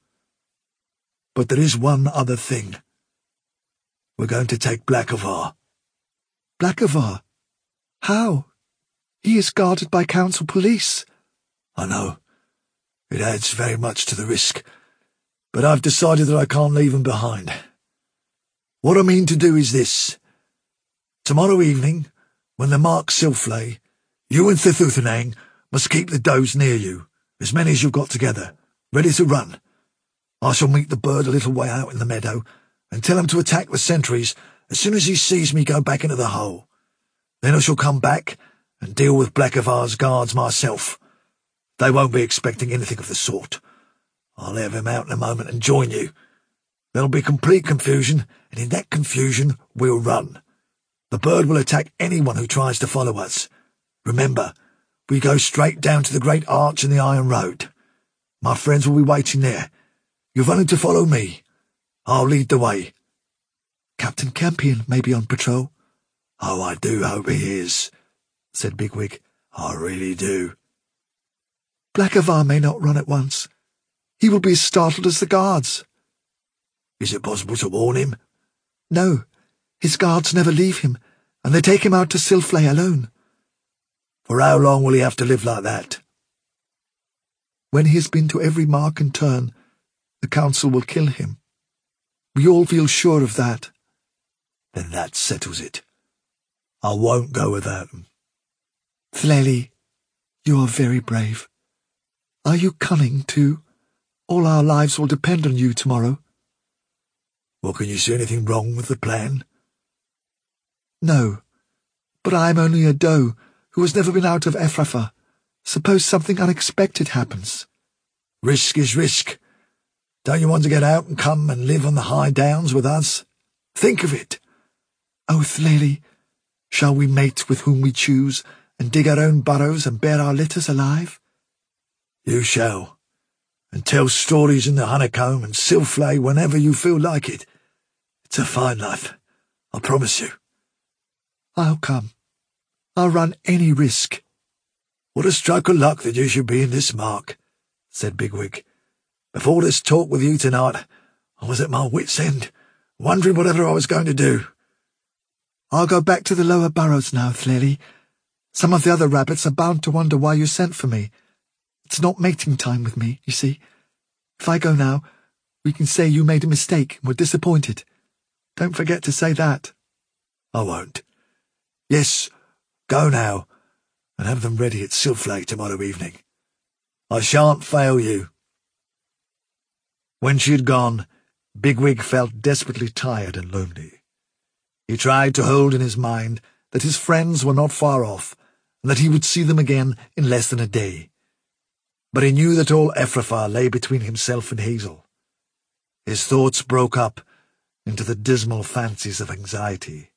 But there is one other thing. We're going to take Blackavar." "Blackavar? How? He is guarded by council police." "I know. It adds very much to the risk. But I've decided that I can't leave him behind. What I mean to do is this. Tomorrow evening, when the Mark Silflay, you and Thithuthanang must keep the does near you, as many as you've got together, ready to run. I shall meet the bird a little way out in the meadow, and tell him to attack the sentries as soon as he sees me go back into the hole. Then I shall come back and deal with Blackavar's guards myself. They won't be expecting anything of the sort. I'll have him out in a moment and join you. There'll be complete confusion, and in that confusion we'll run. The bird will attack anyone who tries to follow us. Remember, we go straight down to the great arch in the Iron Road. My friends will be waiting there. You've only to follow me. I'll lead the way." "Captain Campion may be on patrol." "Oh, I do hope he is," said Bigwig. "I really do." "Blackavar may not run at once. He will be as startled as the guards." "Is it possible to warn him?" "No. His guards never leave him, and they take him out to Silflay alone." "For how long will he have to live like that?" "When he has been to every mark and turn, the council will kill him. We all feel sure of that." "Then that settles it. I won't go without him." "Thleli, you are very brave. Are you cunning, too? All our lives will depend on you tomorrow." "Well, can you see anything wrong with the plan?" "No, but I am only a doe who has never been out of Ephrafa. Suppose something unexpected happens." "Risk is risk. Don't you want to get out and come and live on the high downs with us? Think of it." "Oh, Thleli, shall we mate with whom we choose, and dig our own burrows and bear our litters alive?" "You shall, and tell stories in the honeycomb and Silflay whenever you feel like it. It's a fine life, I promise you." "I'll come. I'll run any risk." "What a stroke of luck that you should be in this mark," said Bigwig. "Before this talk with you tonight, I was at my wit's end, wondering whatever I was going to do." "I'll go back to the lower burrows now, Thleli. Some of the other rabbits are bound to wonder why you sent for me. It's not mating time with me, you see. If I go now, we can say you made a mistake and were disappointed. Don't forget to say that." "I won't. Yes, go now, and have them ready at Silflay tomorrow evening. I shan't fail you." When she had gone, Bigwig felt desperately tired and lonely. He tried to hold in his mind that his friends were not far off, and that he would see them again in less than a day. But he knew that all Ephrafa lay between himself and Hazel. His thoughts broke up into the dismal fancies of anxiety.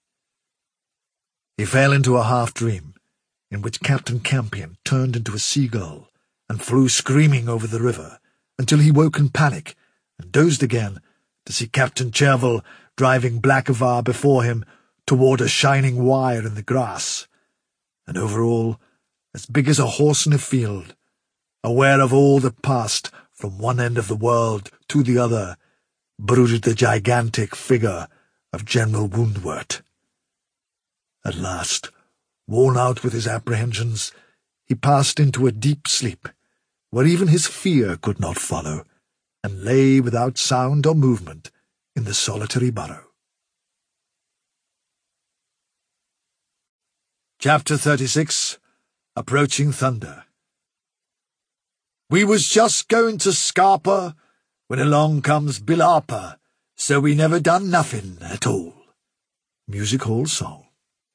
He fell into a half-dream, in which Captain Campion turned into a seagull and flew screaming over the river, until he woke in panic and dozed again to see Captain Chervil driving Blackavar before him toward a shining wire in the grass, and over all, as big as a horse in a field, aware of all that passed from one end of the world to the other, brooded the gigantic figure of General Woundwort. At last, worn out with his apprehensions, he passed into a deep sleep, where even his fear could not follow, and lay without sound or movement in the solitary burrow. Chapter 36. Approaching Thunder. "We was just going to Scarpa when along comes Bill Harper, so we never done nothing at all," Music Hall Song.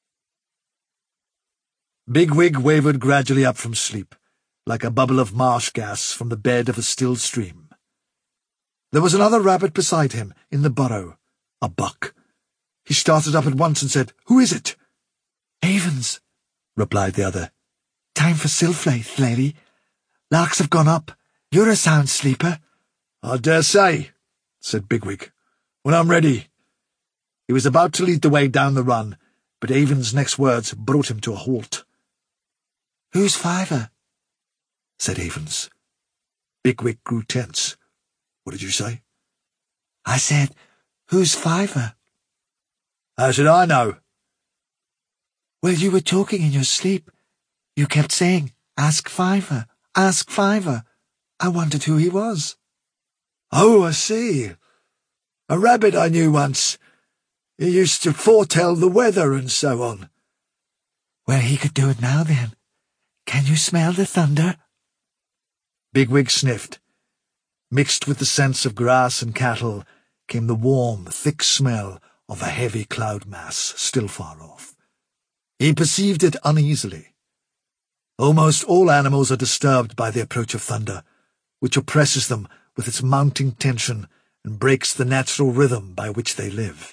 Bigwig wavered gradually up from sleep, like a bubble of marsh gas from the bed of a still stream. There was another rabbit beside him, in the burrow, a buck. He started up at once and said, "Who is it?" "Avens," replied the other. "Time for Silflaith, lady. Larks have gone up. You're a sound sleeper." "I dare say," said Bigwig. "When I'm ready." He was about to lead the way down the run, but Avens' next words brought him to a halt. "Who's Fiver?" said Avens. Bigwig grew tense. "What did you say?" "I said, who's Fiver?" "How should I know?" "Well, you were talking in your sleep. You kept saying, 'Ask Fiver, ask Fiver.' I wondered who he was." "Oh, I see. A rabbit I knew once. He used to foretell the weather and so on." "Well, he could do it now, then. Can you smell the thunder?" Bigwig sniffed. Mixed with the scents of grass and cattle came the warm, thick smell of a heavy cloud mass still far off. He perceived it uneasily. Almost all animals are disturbed by the approach of thunder, which oppresses them with its mounting tension and breaks the natural rhythm by which they live.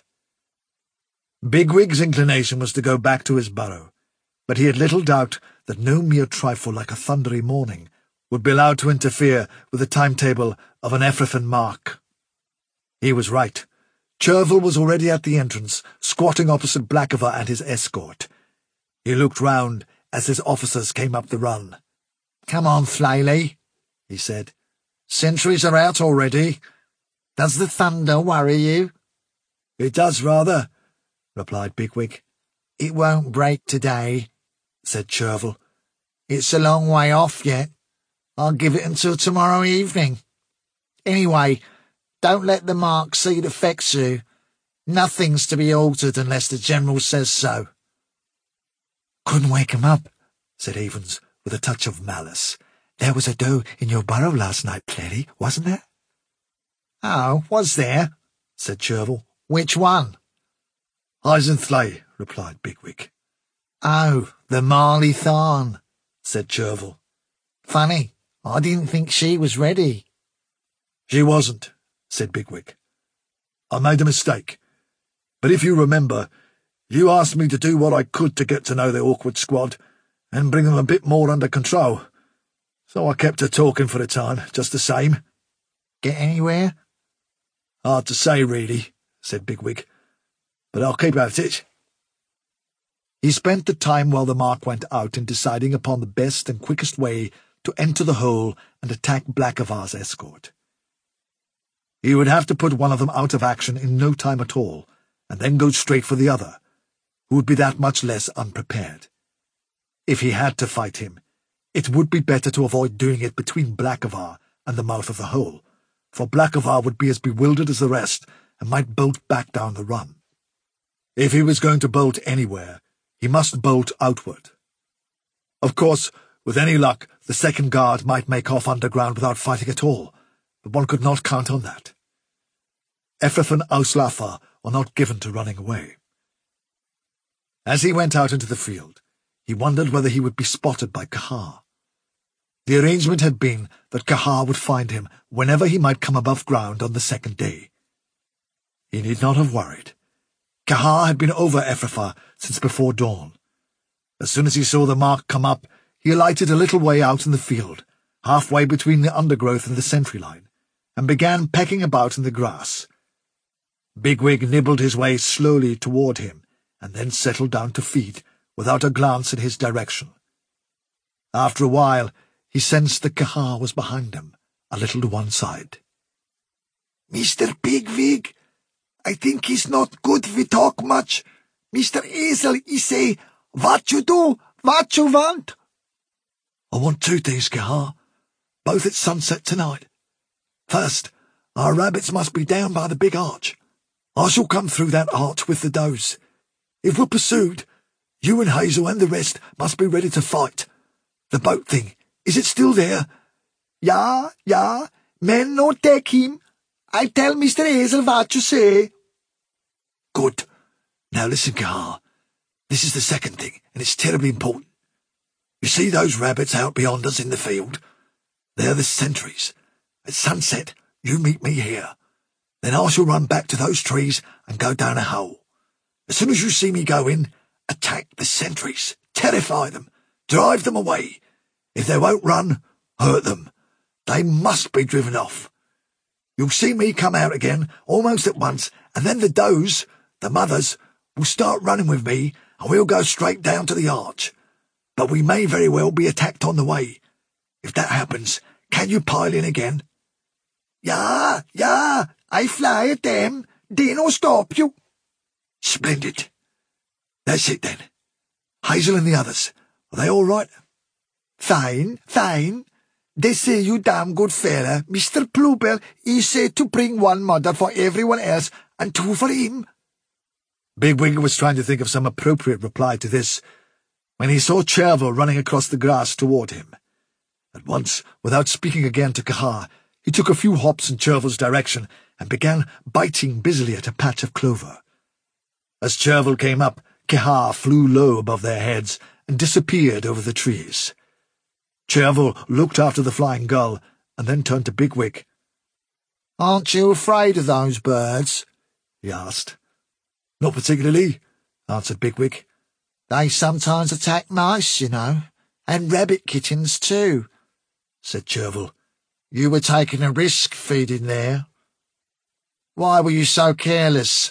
Bigwig's inclination was to go back to his burrow, but he had little doubt that no mere trifle like a thundery morning would be allowed to interfere with the timetable of an Ephrathyn mark. He was right. Chervil was already at the entrance, squatting opposite Blackaver and his escort. He looked round as his officers came up the run. "Come on, Flayley," he said. "Sentries are out already. Does the thunder worry you?" "It does rather," replied Bigwig. "It won't break today," said Chervil. "It's a long way off yet. I'll give it until tomorrow evening. Anyway, don't let the mark see it affects you. Nothing's to be altered unless the General says so." "Couldn't wake him up," said Avens, with a touch of malice. "There was a doe in your burrow last night, Cleary, wasn't there?" "Oh, was there?" said Chervil. "Which one?" "Hyzenthley," replied Bigwig. "Oh, the Marley Tharn," said Chervil. "Funny, I didn't think she was ready." "She wasn't," said Bigwig. "I made a mistake. But if you remember, you asked me to do what I could to get to know the awkward squad and bring them a bit more under control. So I kept her talking for the time, just the same." "Get anywhere?" "Hard to say, really," said Bigwig. "But I'll keep at it." He spent the time while the mark went out in deciding upon the best and quickest way to enter the hole and attack Blackavar's escort. He would have to put one of them out of action in no time at all, and then go straight for the other, who would be that much less unprepared. If he had to fight him, it would be better to avoid doing it between Blackavar and the mouth of the hole, for Blackavar would be as bewildered as the rest and might bolt back down the run. If he was going to bolt anywhere, he must bolt outward. Of course, with any luck, the second guard might make off underground without fighting at all, but one could not count on that. Ephrathyn Auslafa were not given to running away. As he went out into the field, he wondered whether he would be spotted by Cahar. The arrangement had been that Cahar would find him whenever he might come above ground on the second day. He need not have worried. Cahar had been over Ephrathyn since before dawn. As soon as he saw the mark come up, he alighted a little way out in the field, halfway between the undergrowth and the sentry line, and began pecking about in the grass. Bigwig nibbled his way slowly toward him, and then settled down to feed, without a glance in his direction. After a while, he sensed that Cahar was behind him, a little to one side. "Mr. Bigwig, I think he's not good we talk much. Mr. Hazel, he say, what you do, what you want?" "I want two things, Cahar, both at sunset tonight. First, our rabbits must be down by the big arch. I shall come through that arch with the does. If we're pursued, you and Hazel and the rest must be ready to fight. The boat thing, is it still there?" "Ja, men no take him. I tell Mr. Hazel what you say." "Good. Now listen, Cahar. This is the second thing, and it's terribly important. You see those rabbits out beyond us in the field? They're the sentries. At sunset, you meet me here. Then I shall run back to those trees and go down a hole. As soon as you see me go in, attack the sentries. Terrify them. Drive them away. If they won't run, hurt them. They must be driven off. You'll see me come out again almost at once, and then the does, the mothers, will start running with me, and we'll go straight down to the arch. But we may very well be attacked on the way. If that happens, can you pile in again? Yeah, I fly at them. They no stop you. Splendid. That's it then. Hazel and the others, are they all right? Fine. They say you damn good fella. Mr. Bluebell, he said to bring one mother for everyone else and two for him. Bigwig was trying to think of some appropriate reply to this when he saw Chervil running across the grass toward him. At once, without speaking again to Cahar, he took a few hops in Chervil's direction and began biting busily at a patch of clover. As Chervil came up, Cahar flew low above their heads and disappeared over the trees. Chervil looked after the flying gull and then turned to Bigwig. "Aren't you afraid of those birds?" he asked. "Not particularly," answered Bigwig. "They sometimes attack mice, you know, and rabbit kittens too," said Chervil. "You were taking a risk feeding there. Why were you so careless?"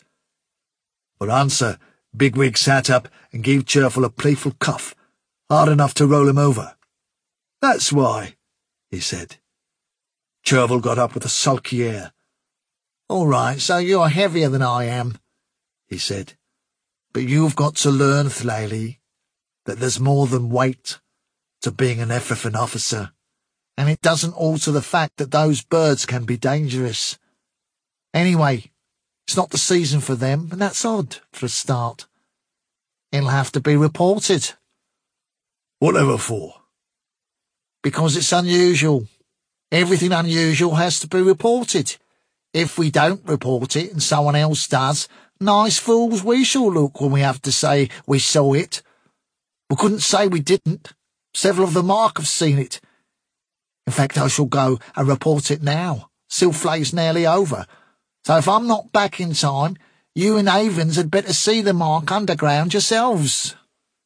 For answer, Bigwig sat up and gave Chervil a playful cuff, hard enough to roll him over. "That's why," he said. Chervil got up with a sulky air. "All right, so you're heavier than I am," he said. "But you've got to learn, Thlaley, that there's more than weight to being an Ephraim officer, and it doesn't alter the fact that those birds can be dangerous. Anyway, it's not the season for them, and that's odd, for a start. It'll have to be reported." "Whatever for?" "Because it's unusual. Everything unusual has to be reported. If we don't report it and someone else does, nice fools we shall look when we have to say we saw it. We couldn't say we didn't. Several of the mark have seen it. In fact, I shall go and report it now. Silflay's nearly over. So if I'm not back in time, you and Avens had better see the mark underground yourselves."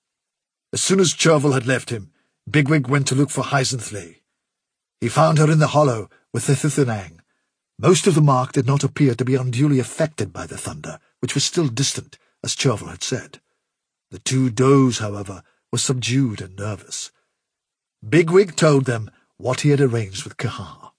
As soon as Chervil had left him, Bigwig went to look for Hyzenthley. He found her in the hollow with the Thithunang. Most of the mark did not appear to be unduly affected by the thunder, which was still distant, as Chervil had said. The two does, however, were subdued and nervous. Bigwig told them what he had arranged with Cahar.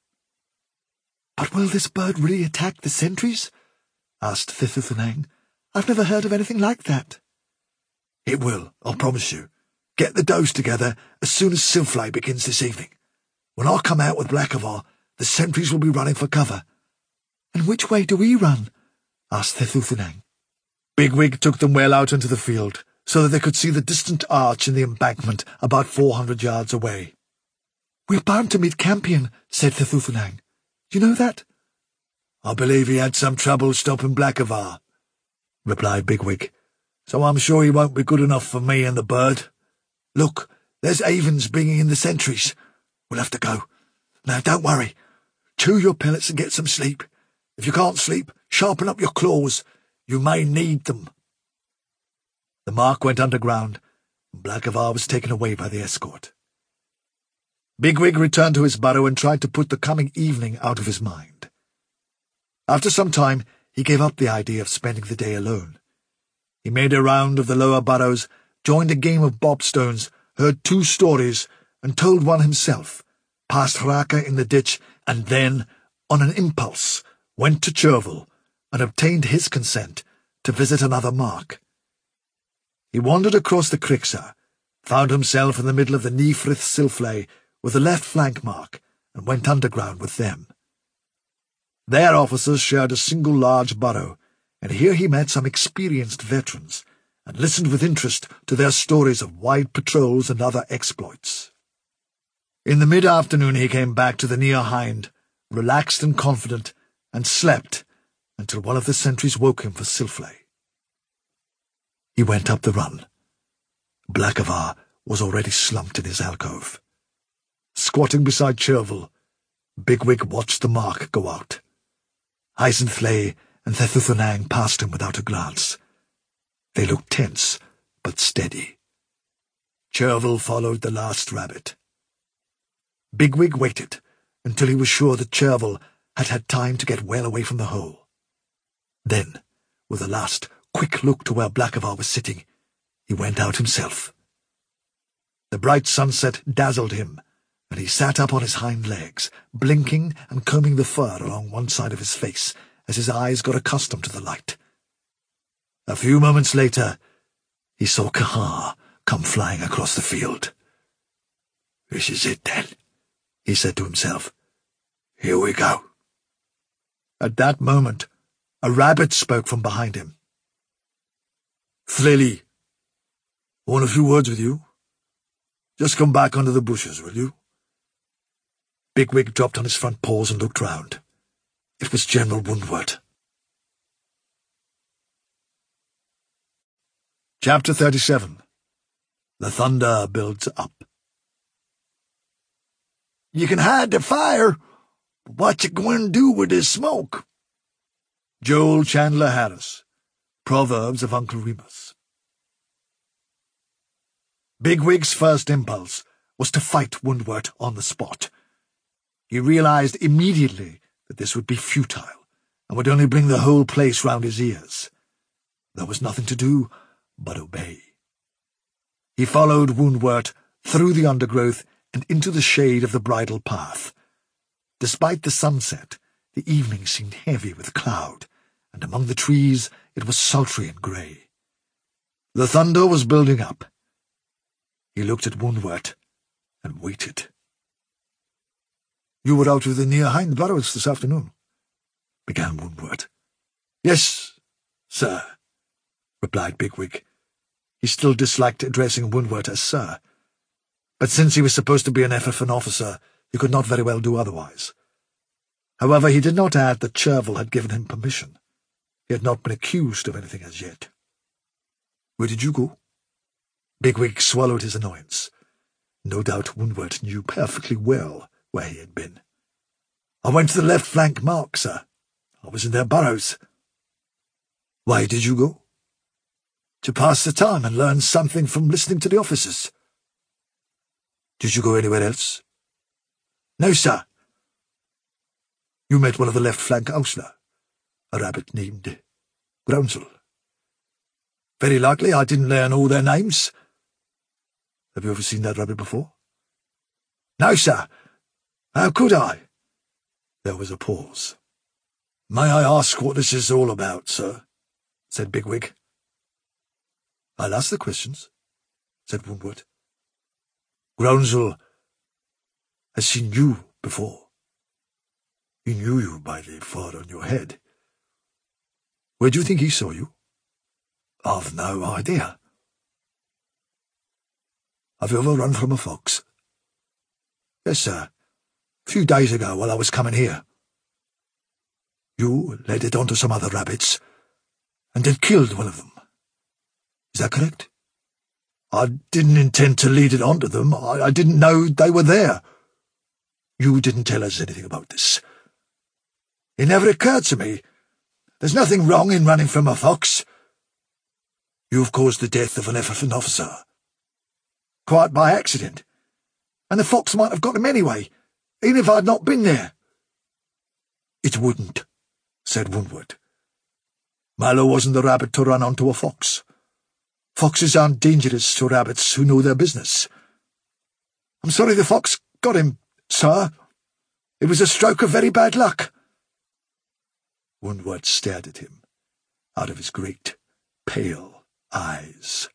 "But will this bird really attack the sentries?" asked Thithunang. "I've never heard of anything like that." "It will, I'll promise you. Get the does together as soon as Silflay begins this evening. When I come out with Blackavar, the sentries will be running for cover." "And which way do we run?" asked Thithunang. Bigwig took them well out into the field, so that they could see the distant arch in the embankment about 400 yards away. "We're bound to meet Campion," said Thithunang. "You know that?" "I believe he had some trouble stopping Blackavar," replied Bigwig, "so I'm sure he won't be good enough for me and the bird. Look, there's Avens bringing in the sentries. We'll have to go. Now, don't worry. Chew your pellets and get some sleep. If you can't sleep, sharpen up your claws. You may need them." The mark went underground, and Blackavar was taken away by the escort. Bigwig returned to his burrow and tried to put the coming evening out of his mind. After some time, he gave up the idea of spending the day alone. He made a round of the lower burrows, joined a game of bobstones, heard 2 stories, and told one himself, passed Raka in the ditch, and then, on an impulse, went to Chervil and obtained his consent to visit another mark. He wandered across the Crixa, found himself in the middle of the Neefrith Silflay with the left flank mark, and went underground with them. Their officers shared a single large burrow, and here he met some experienced veterans, and listened with interest to their stories of wide patrols and other exploits. In the mid-afternoon he came back to the near hind, relaxed and confident, and slept until one of the sentries woke him for Silflay. He went up the run. Blackavar was already slumped in his alcove. Squatting beside Chervil, Bigwig watched the mark go out. Eisenflay and Thethuthanang passed him without a glance. They looked tense, but steady. Chervil followed the last rabbit. Bigwig waited until he was sure that Chervil had had time to get well away from the hole. Then, with a last quick look to where Blackavar was sitting, he went out himself. The bright sunset dazzled him, and he sat up on his hind legs, blinking and combing the fur along one side of his face as his eyes got accustomed to the light. A few moments later, he saw Kahar come flying across the field. "This is it, then," he said to himself. "Here we go." At that moment, a rabbit spoke from behind him. "Thleli, I want a few words with you. Just come back under the bushes, will you?" Bigwig dropped on his front paws and looked round. It was General Woundwort. Chapter 37. The Thunder Builds Up. "You can hide the fire, but what you going to do with this smoke?" Joel Chandler Harris, Proverbs of Uncle Remus. Bigwig's first impulse was to fight Woundwort on the spot. He realized immediately that this would be futile, and would only bring the whole place round his ears. There was nothing to do but obey. He followed Woundwort through the undergrowth and into the shade of the bridle path. Despite the sunset, the evening seemed heavy with cloud, and among the trees it was sultry and grey. The thunder was building up. He looked at Woundwort and waited. "You were out with the near hind burrows this afternoon," began Woundwort. "Yes, sir," replied Bigwig. He still disliked addressing Woundwort as sir, but since he was supposed to be an Efferfan officer, he could not very well do otherwise. However, he did not add that Chervil had given him permission. He had not been accused of anything as yet. "Where did you go?" Bigwig swallowed his annoyance. No doubt Woundwort knew perfectly well where he had been. "I went to the left flank mark, sir. I was in their burrows." "Why did you go?" "To pass the time and learn something from listening to the officers." "Did you go anywhere else?" "No, sir." "You met one of the left flank Ausler, a rabbit named Groundsel." "Very likely. I didn't learn all their names." "Have you ever seen that rabbit before?" "No, sir. How could I?" There was a pause. "May I ask what this is all about, sir?" said Bigwig. "I'll ask the questions," said Woundwort. "Groundsel has seen you before. He knew you by the fur on your head. Where do you think he saw you?" "I've no idea." "Have you ever run from a fox?" "Yes, sir. A few days ago while I was coming here." "You led it on to some other rabbits, and then killed one of them. Is that correct?" "I didn't intend to lead it on to them. I didn't know they were there." "You didn't tell us anything about this." "It never occurred to me. There's nothing wrong in running from a fox." "You've caused the death of an Efferfan officer." "Quite by accident. And the fox might have got him anyway, even if I'd not been there." "It wouldn't," said Woundwort. "Mallow wasn't the rabbit to run onto a fox. Foxes aren't dangerous to rabbits who know their business." "I'm sorry the fox got him, sir. It was a stroke of very bad luck." Woundwort stared at him, out of his great, pale eyes.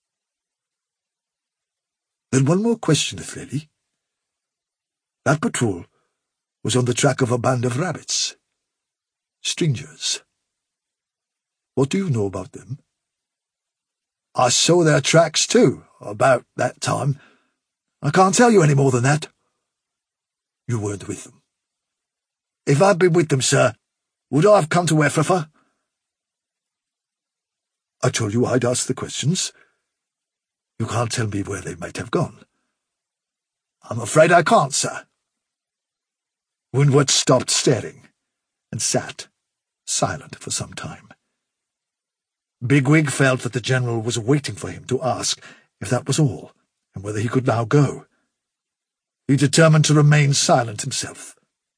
"Then one more question, Thleli. That patrol was on the track of a band of rabbits. Strangers. What do you know about them?" "I saw their tracks, too, about that time. I can't tell you any more than that." "You weren't with them?" "If I'd been with them, sir, would I have come to Efrafa?" I told you I'd ask the questions. You can't tell me where they might have gone. I'm afraid I can't, sir. Woodward stopped staring and sat, silent for some time. Bigwig felt that the General was waiting for him to ask if that was all, and whether he could now go. He determined to remain silent himself.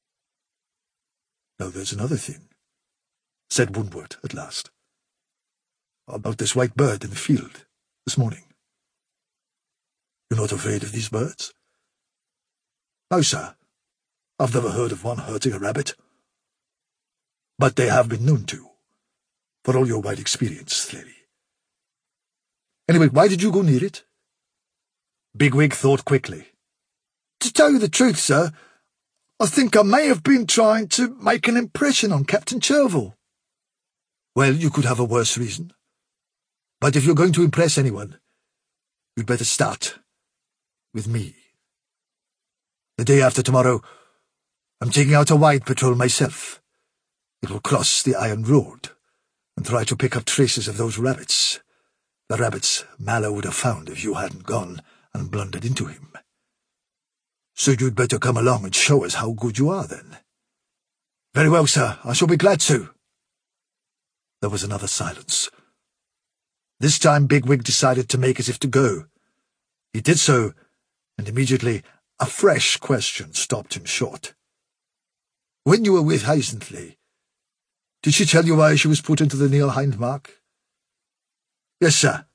"Now there's another thing," said Woodward at last. "About this white bird in the field this morning. You're not afraid of these birds?" "No, sir. I've never heard of one hurting a rabbit. But they have been known to, for all your wide experience, Lady. Anyway, why did you go near it?" Bigwig thought quickly. "To tell you the truth, sir, I think I may have been trying to make an impression on Captain Chervil." "Well, you could have a worse reason. But if you're going to impress anyone, you'd better start with me. The day after tomorrow, I'm taking out a wide patrol myself. It will cross the Iron Road and try to pick up traces of those rabbits. The rabbits Mallow would have found if you hadn't gone and blundered into him. So you'd better come along and show us how good you are, then." "Very well, sir. I shall be glad to." There was another silence. This time Bigwig decided to make as if to go. He did so, and immediately a fresh question stopped him short. "When you were with Heisentley, did she tell you why she was put into the Nilhind mark?" "Yes, sir."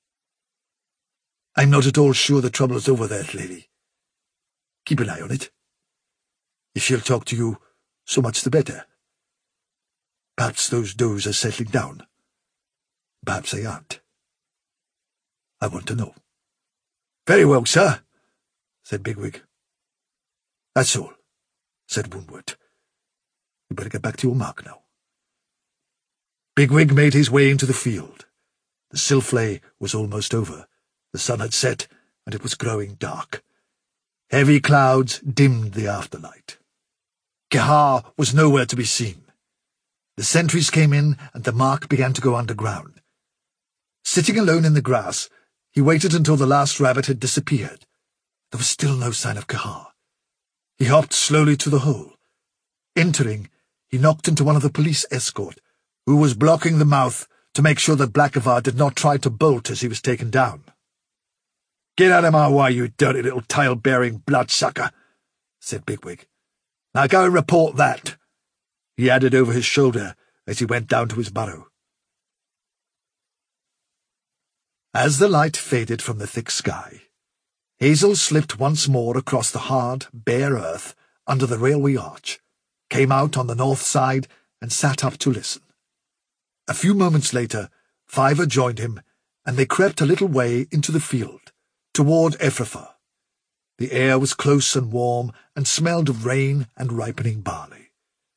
"I'm not at all sure the trouble is over there, lady. Keep an eye on it. If she'll talk to you, so much the better. Perhaps those does are settling down. Perhaps they aren't. I want to know." "Very well, sir," said Bigwig. "That's all," said Woodward. "You better get back to your mark now." Bigwig made his way into the field. The Silflay was almost over. The sun had set, and it was growing dark. Heavy clouds dimmed the afterlight. G'Har was nowhere to be seen. The sentries came in, and the mark began to go underground. Sitting alone in the grass, he waited until the last rabbit had disappeared. There was still no sign of G'Har. He hopped slowly to the hole. Entering, he knocked into one of the police escort, who was blocking the mouth to make sure that Blackavar did not try to bolt as he was taken down. "Get out of my way, you dirty little tail-bearing bloodsucker," said Bigwig. "Now go and report that," he added over his shoulder as he went down to his burrow. As the light faded from the thick sky, Hazel slipped once more across the hard, bare earth under the railway arch, came out on the north side, and sat up to listen. A few moments later, Fiver joined him, and they crept a little way into the field, toward Ephrafa. The air was close and warm, and smelled of rain and ripening barley.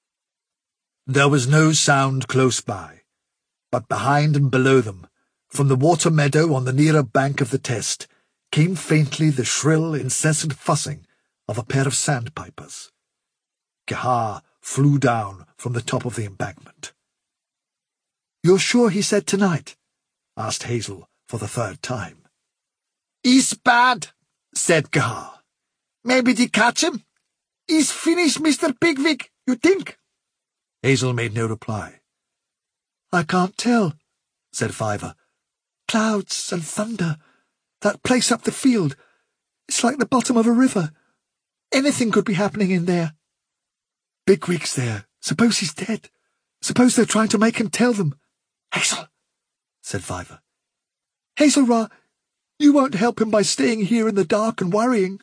There was no sound close by, but behind and below them, from the water meadow on the nearer bank of the Test, came faintly the shrill, incessant fussing of a pair of sandpipers. G'Har flew down from the top of the embankment. "You're sure he said tonight?" asked Hazel for the third time. "He's bad," said G'Har. "Maybe they catch him? He's finished, Mr. Bigwig, you think?" Hazel made no reply. "I can't tell," said Fiver. "Clouds and thunder. That place up the field. It's like the bottom of a river. Anything could be happening in there. Bigwig's there. Suppose he's dead. Suppose they're trying to make him tell them." "Hazel," said Fiver. "Hazel, you won't help him by staying here in the dark and worrying.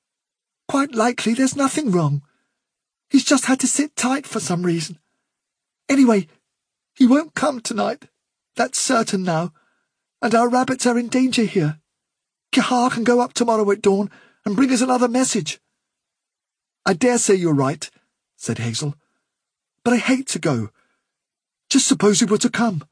Quite likely there's nothing wrong. He's just had to sit tight for some reason. Anyway, he won't come tonight. That's certain now. And our rabbits are in danger here. G'Har can go up tomorrow at dawn and bring us another message." "I dare say you're right," said Hazel. "But I hate to go. Just suppose he were to come.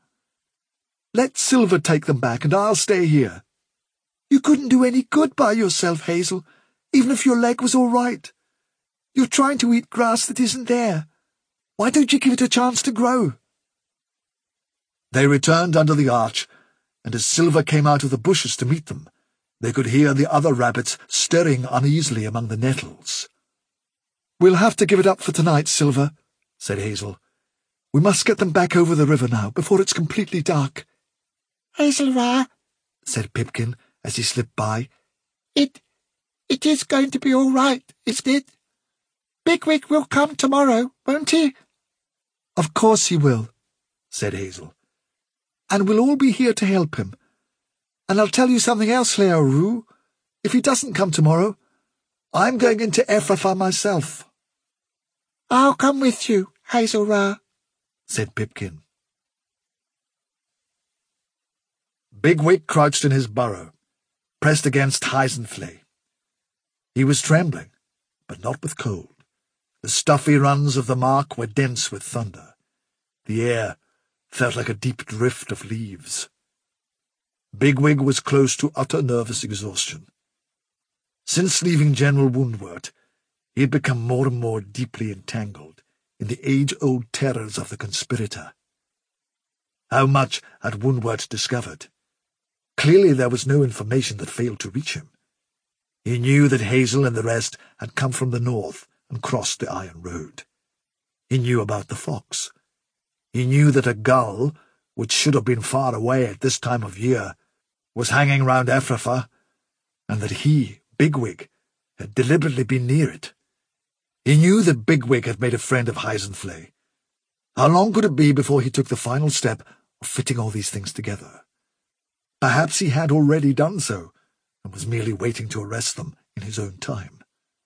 Let Silver take them back, and I'll stay here." "You couldn't do any good by yourself, Hazel, even if your leg was all right. You're trying to eat grass that isn't there. Why don't you give it a chance to grow?" They returned under the arch, and as Silver came out of the bushes to meet them, they could hear the other rabbits stirring uneasily among the nettles. "We'll have to give it up for tonight, Silver," said Hazel. "We must get them back over the river now, before it's completely dark." "Hazel-Ra," said Pipkin as he slipped by. It is going to be all right, isn't it? Bigwig will come tomorrow, won't he?" "Of course he will," said Hazel. "And we'll all be here to help him. And I'll tell you something else, Leo-Roo. If he doesn't come tomorrow, I'm going into Ephrafa myself." "I'll come with you, Hazel-Ra," said Pipkin. Bigwig crouched in his burrow, pressed against Heisenfle. He was trembling, but not with cold. The stuffy runs of the mark were dense with thunder. The air felt like a deep drift of leaves. Bigwig was close to utter nervous exhaustion. Since leaving General Woundwort, he had become more and more deeply entangled in the age-old terrors of the conspirator. How much had Woundwort discovered? Clearly there was no information that failed to reach him. He knew that Hazel and the rest had come from the north and crossed the Iron Road. He knew about the fox. He knew that a gull, which should have been far away at this time of year, was hanging round Ephrafa, and that he, Bigwig, had deliberately been near it. He knew that Bigwig had made a friend of Heisenfle. How long could it be before he took the final step of fitting all these things together? Perhaps he had already done so, and was merely waiting to arrest them in his own time.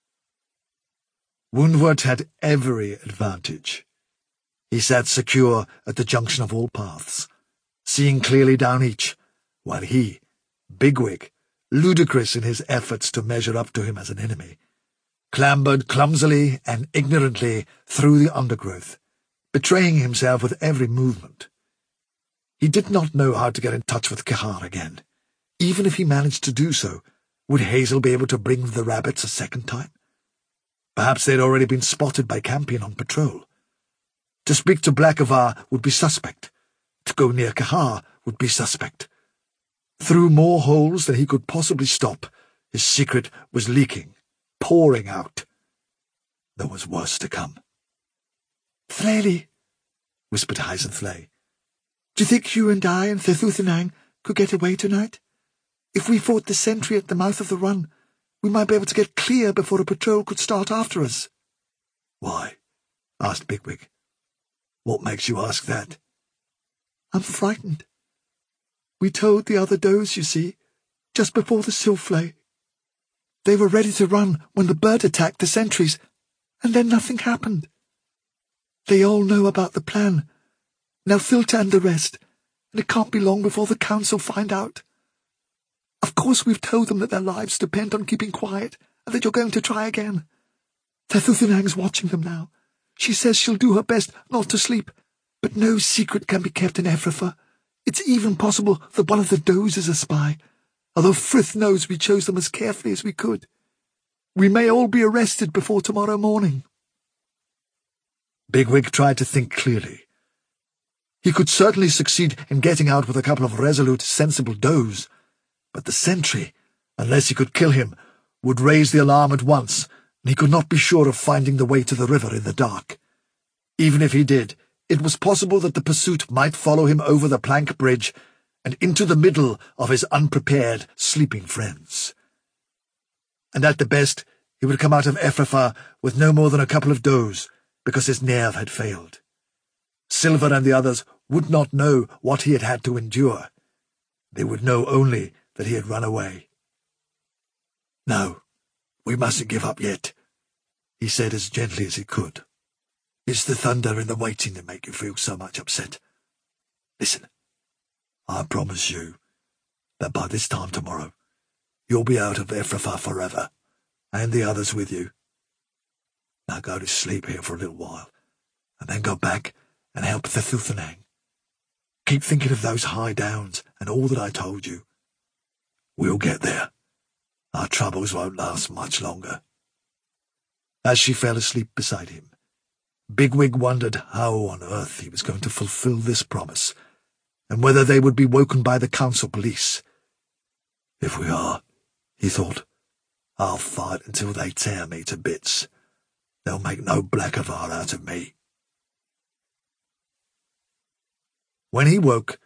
Woundwort had every advantage. He sat secure at the junction of all paths, seeing clearly down each, while he, Bigwig, ludicrous in his efforts to measure up to him as an enemy, clambered clumsily and ignorantly through the undergrowth, betraying himself with every movement. He did not know how to get in touch with Cahar again. Even if he managed to do so, would Hazel be able to bring the rabbits a second time? Perhaps they had already been spotted by Campion on patrol. To speak to Blackavar would be suspect. To go near Cahar would be suspect. Through more holes than he could possibly stop, his secret was leaking, pouring out. There was worse to come. "Flaley," whispered Heisenfle, "do you think you and I and Thethuthanang could get away tonight? If we fought the sentry at the mouth of the run, we might be able to get clear before a patrol could start after us." "Why?" asked Bigwig. "What makes you ask that?" "I'm frightened. We told the other does, you see, just before the Silflay. They were ready to run when the bird attacked the sentries, and then nothing happened. They all know about the plan. Now Filter and the rest, and it can't be long before the council find out. Of course we've told them that their lives depend on keeping quiet, and that you're going to try again. Thethuthanang's watching them now. She says she'll do her best not to sleep, but no secret can be kept in Ephrafa. It's even possible that one of the does is a spy, although Frith knows we chose them as carefully as we could. We may all be arrested before tomorrow morning." Bigwig tried to think clearly. He could certainly succeed in getting out with a couple of resolute, sensible does, but the sentry, unless he could kill him, would raise the alarm at once, and he could not be sure of finding the way to the river in the dark. Even if he did, it was possible that the pursuit might follow him over the plank bridge and into the middle of his unprepared, sleeping friends. And at the best, he would come out of Ephrafa with no more than a couple of does, because his nerve had failed. Silver and the others would not know what he had had to endure. They would know only that he had run away. "No, we mustn't give up yet," he said as gently as he could. "It's the thunder and the waiting that make you feel so much upset. Listen, I promise you that by this time tomorrow you'll be out of Ephrafa forever, and the others with you. Now go to sleep here for a little while, and then go back and help Thethuthanang. Keep thinking of those high downs and all that I told you. We'll get there. Our troubles won't last much longer." As she fell asleep beside him, Bigwig wondered how on earth he was going to fulfill this promise, and whether they would be woken by the council police. If we are, he thought, I'll fight until they tear me to bits. They'll make no Blackavar out of me. When he woke,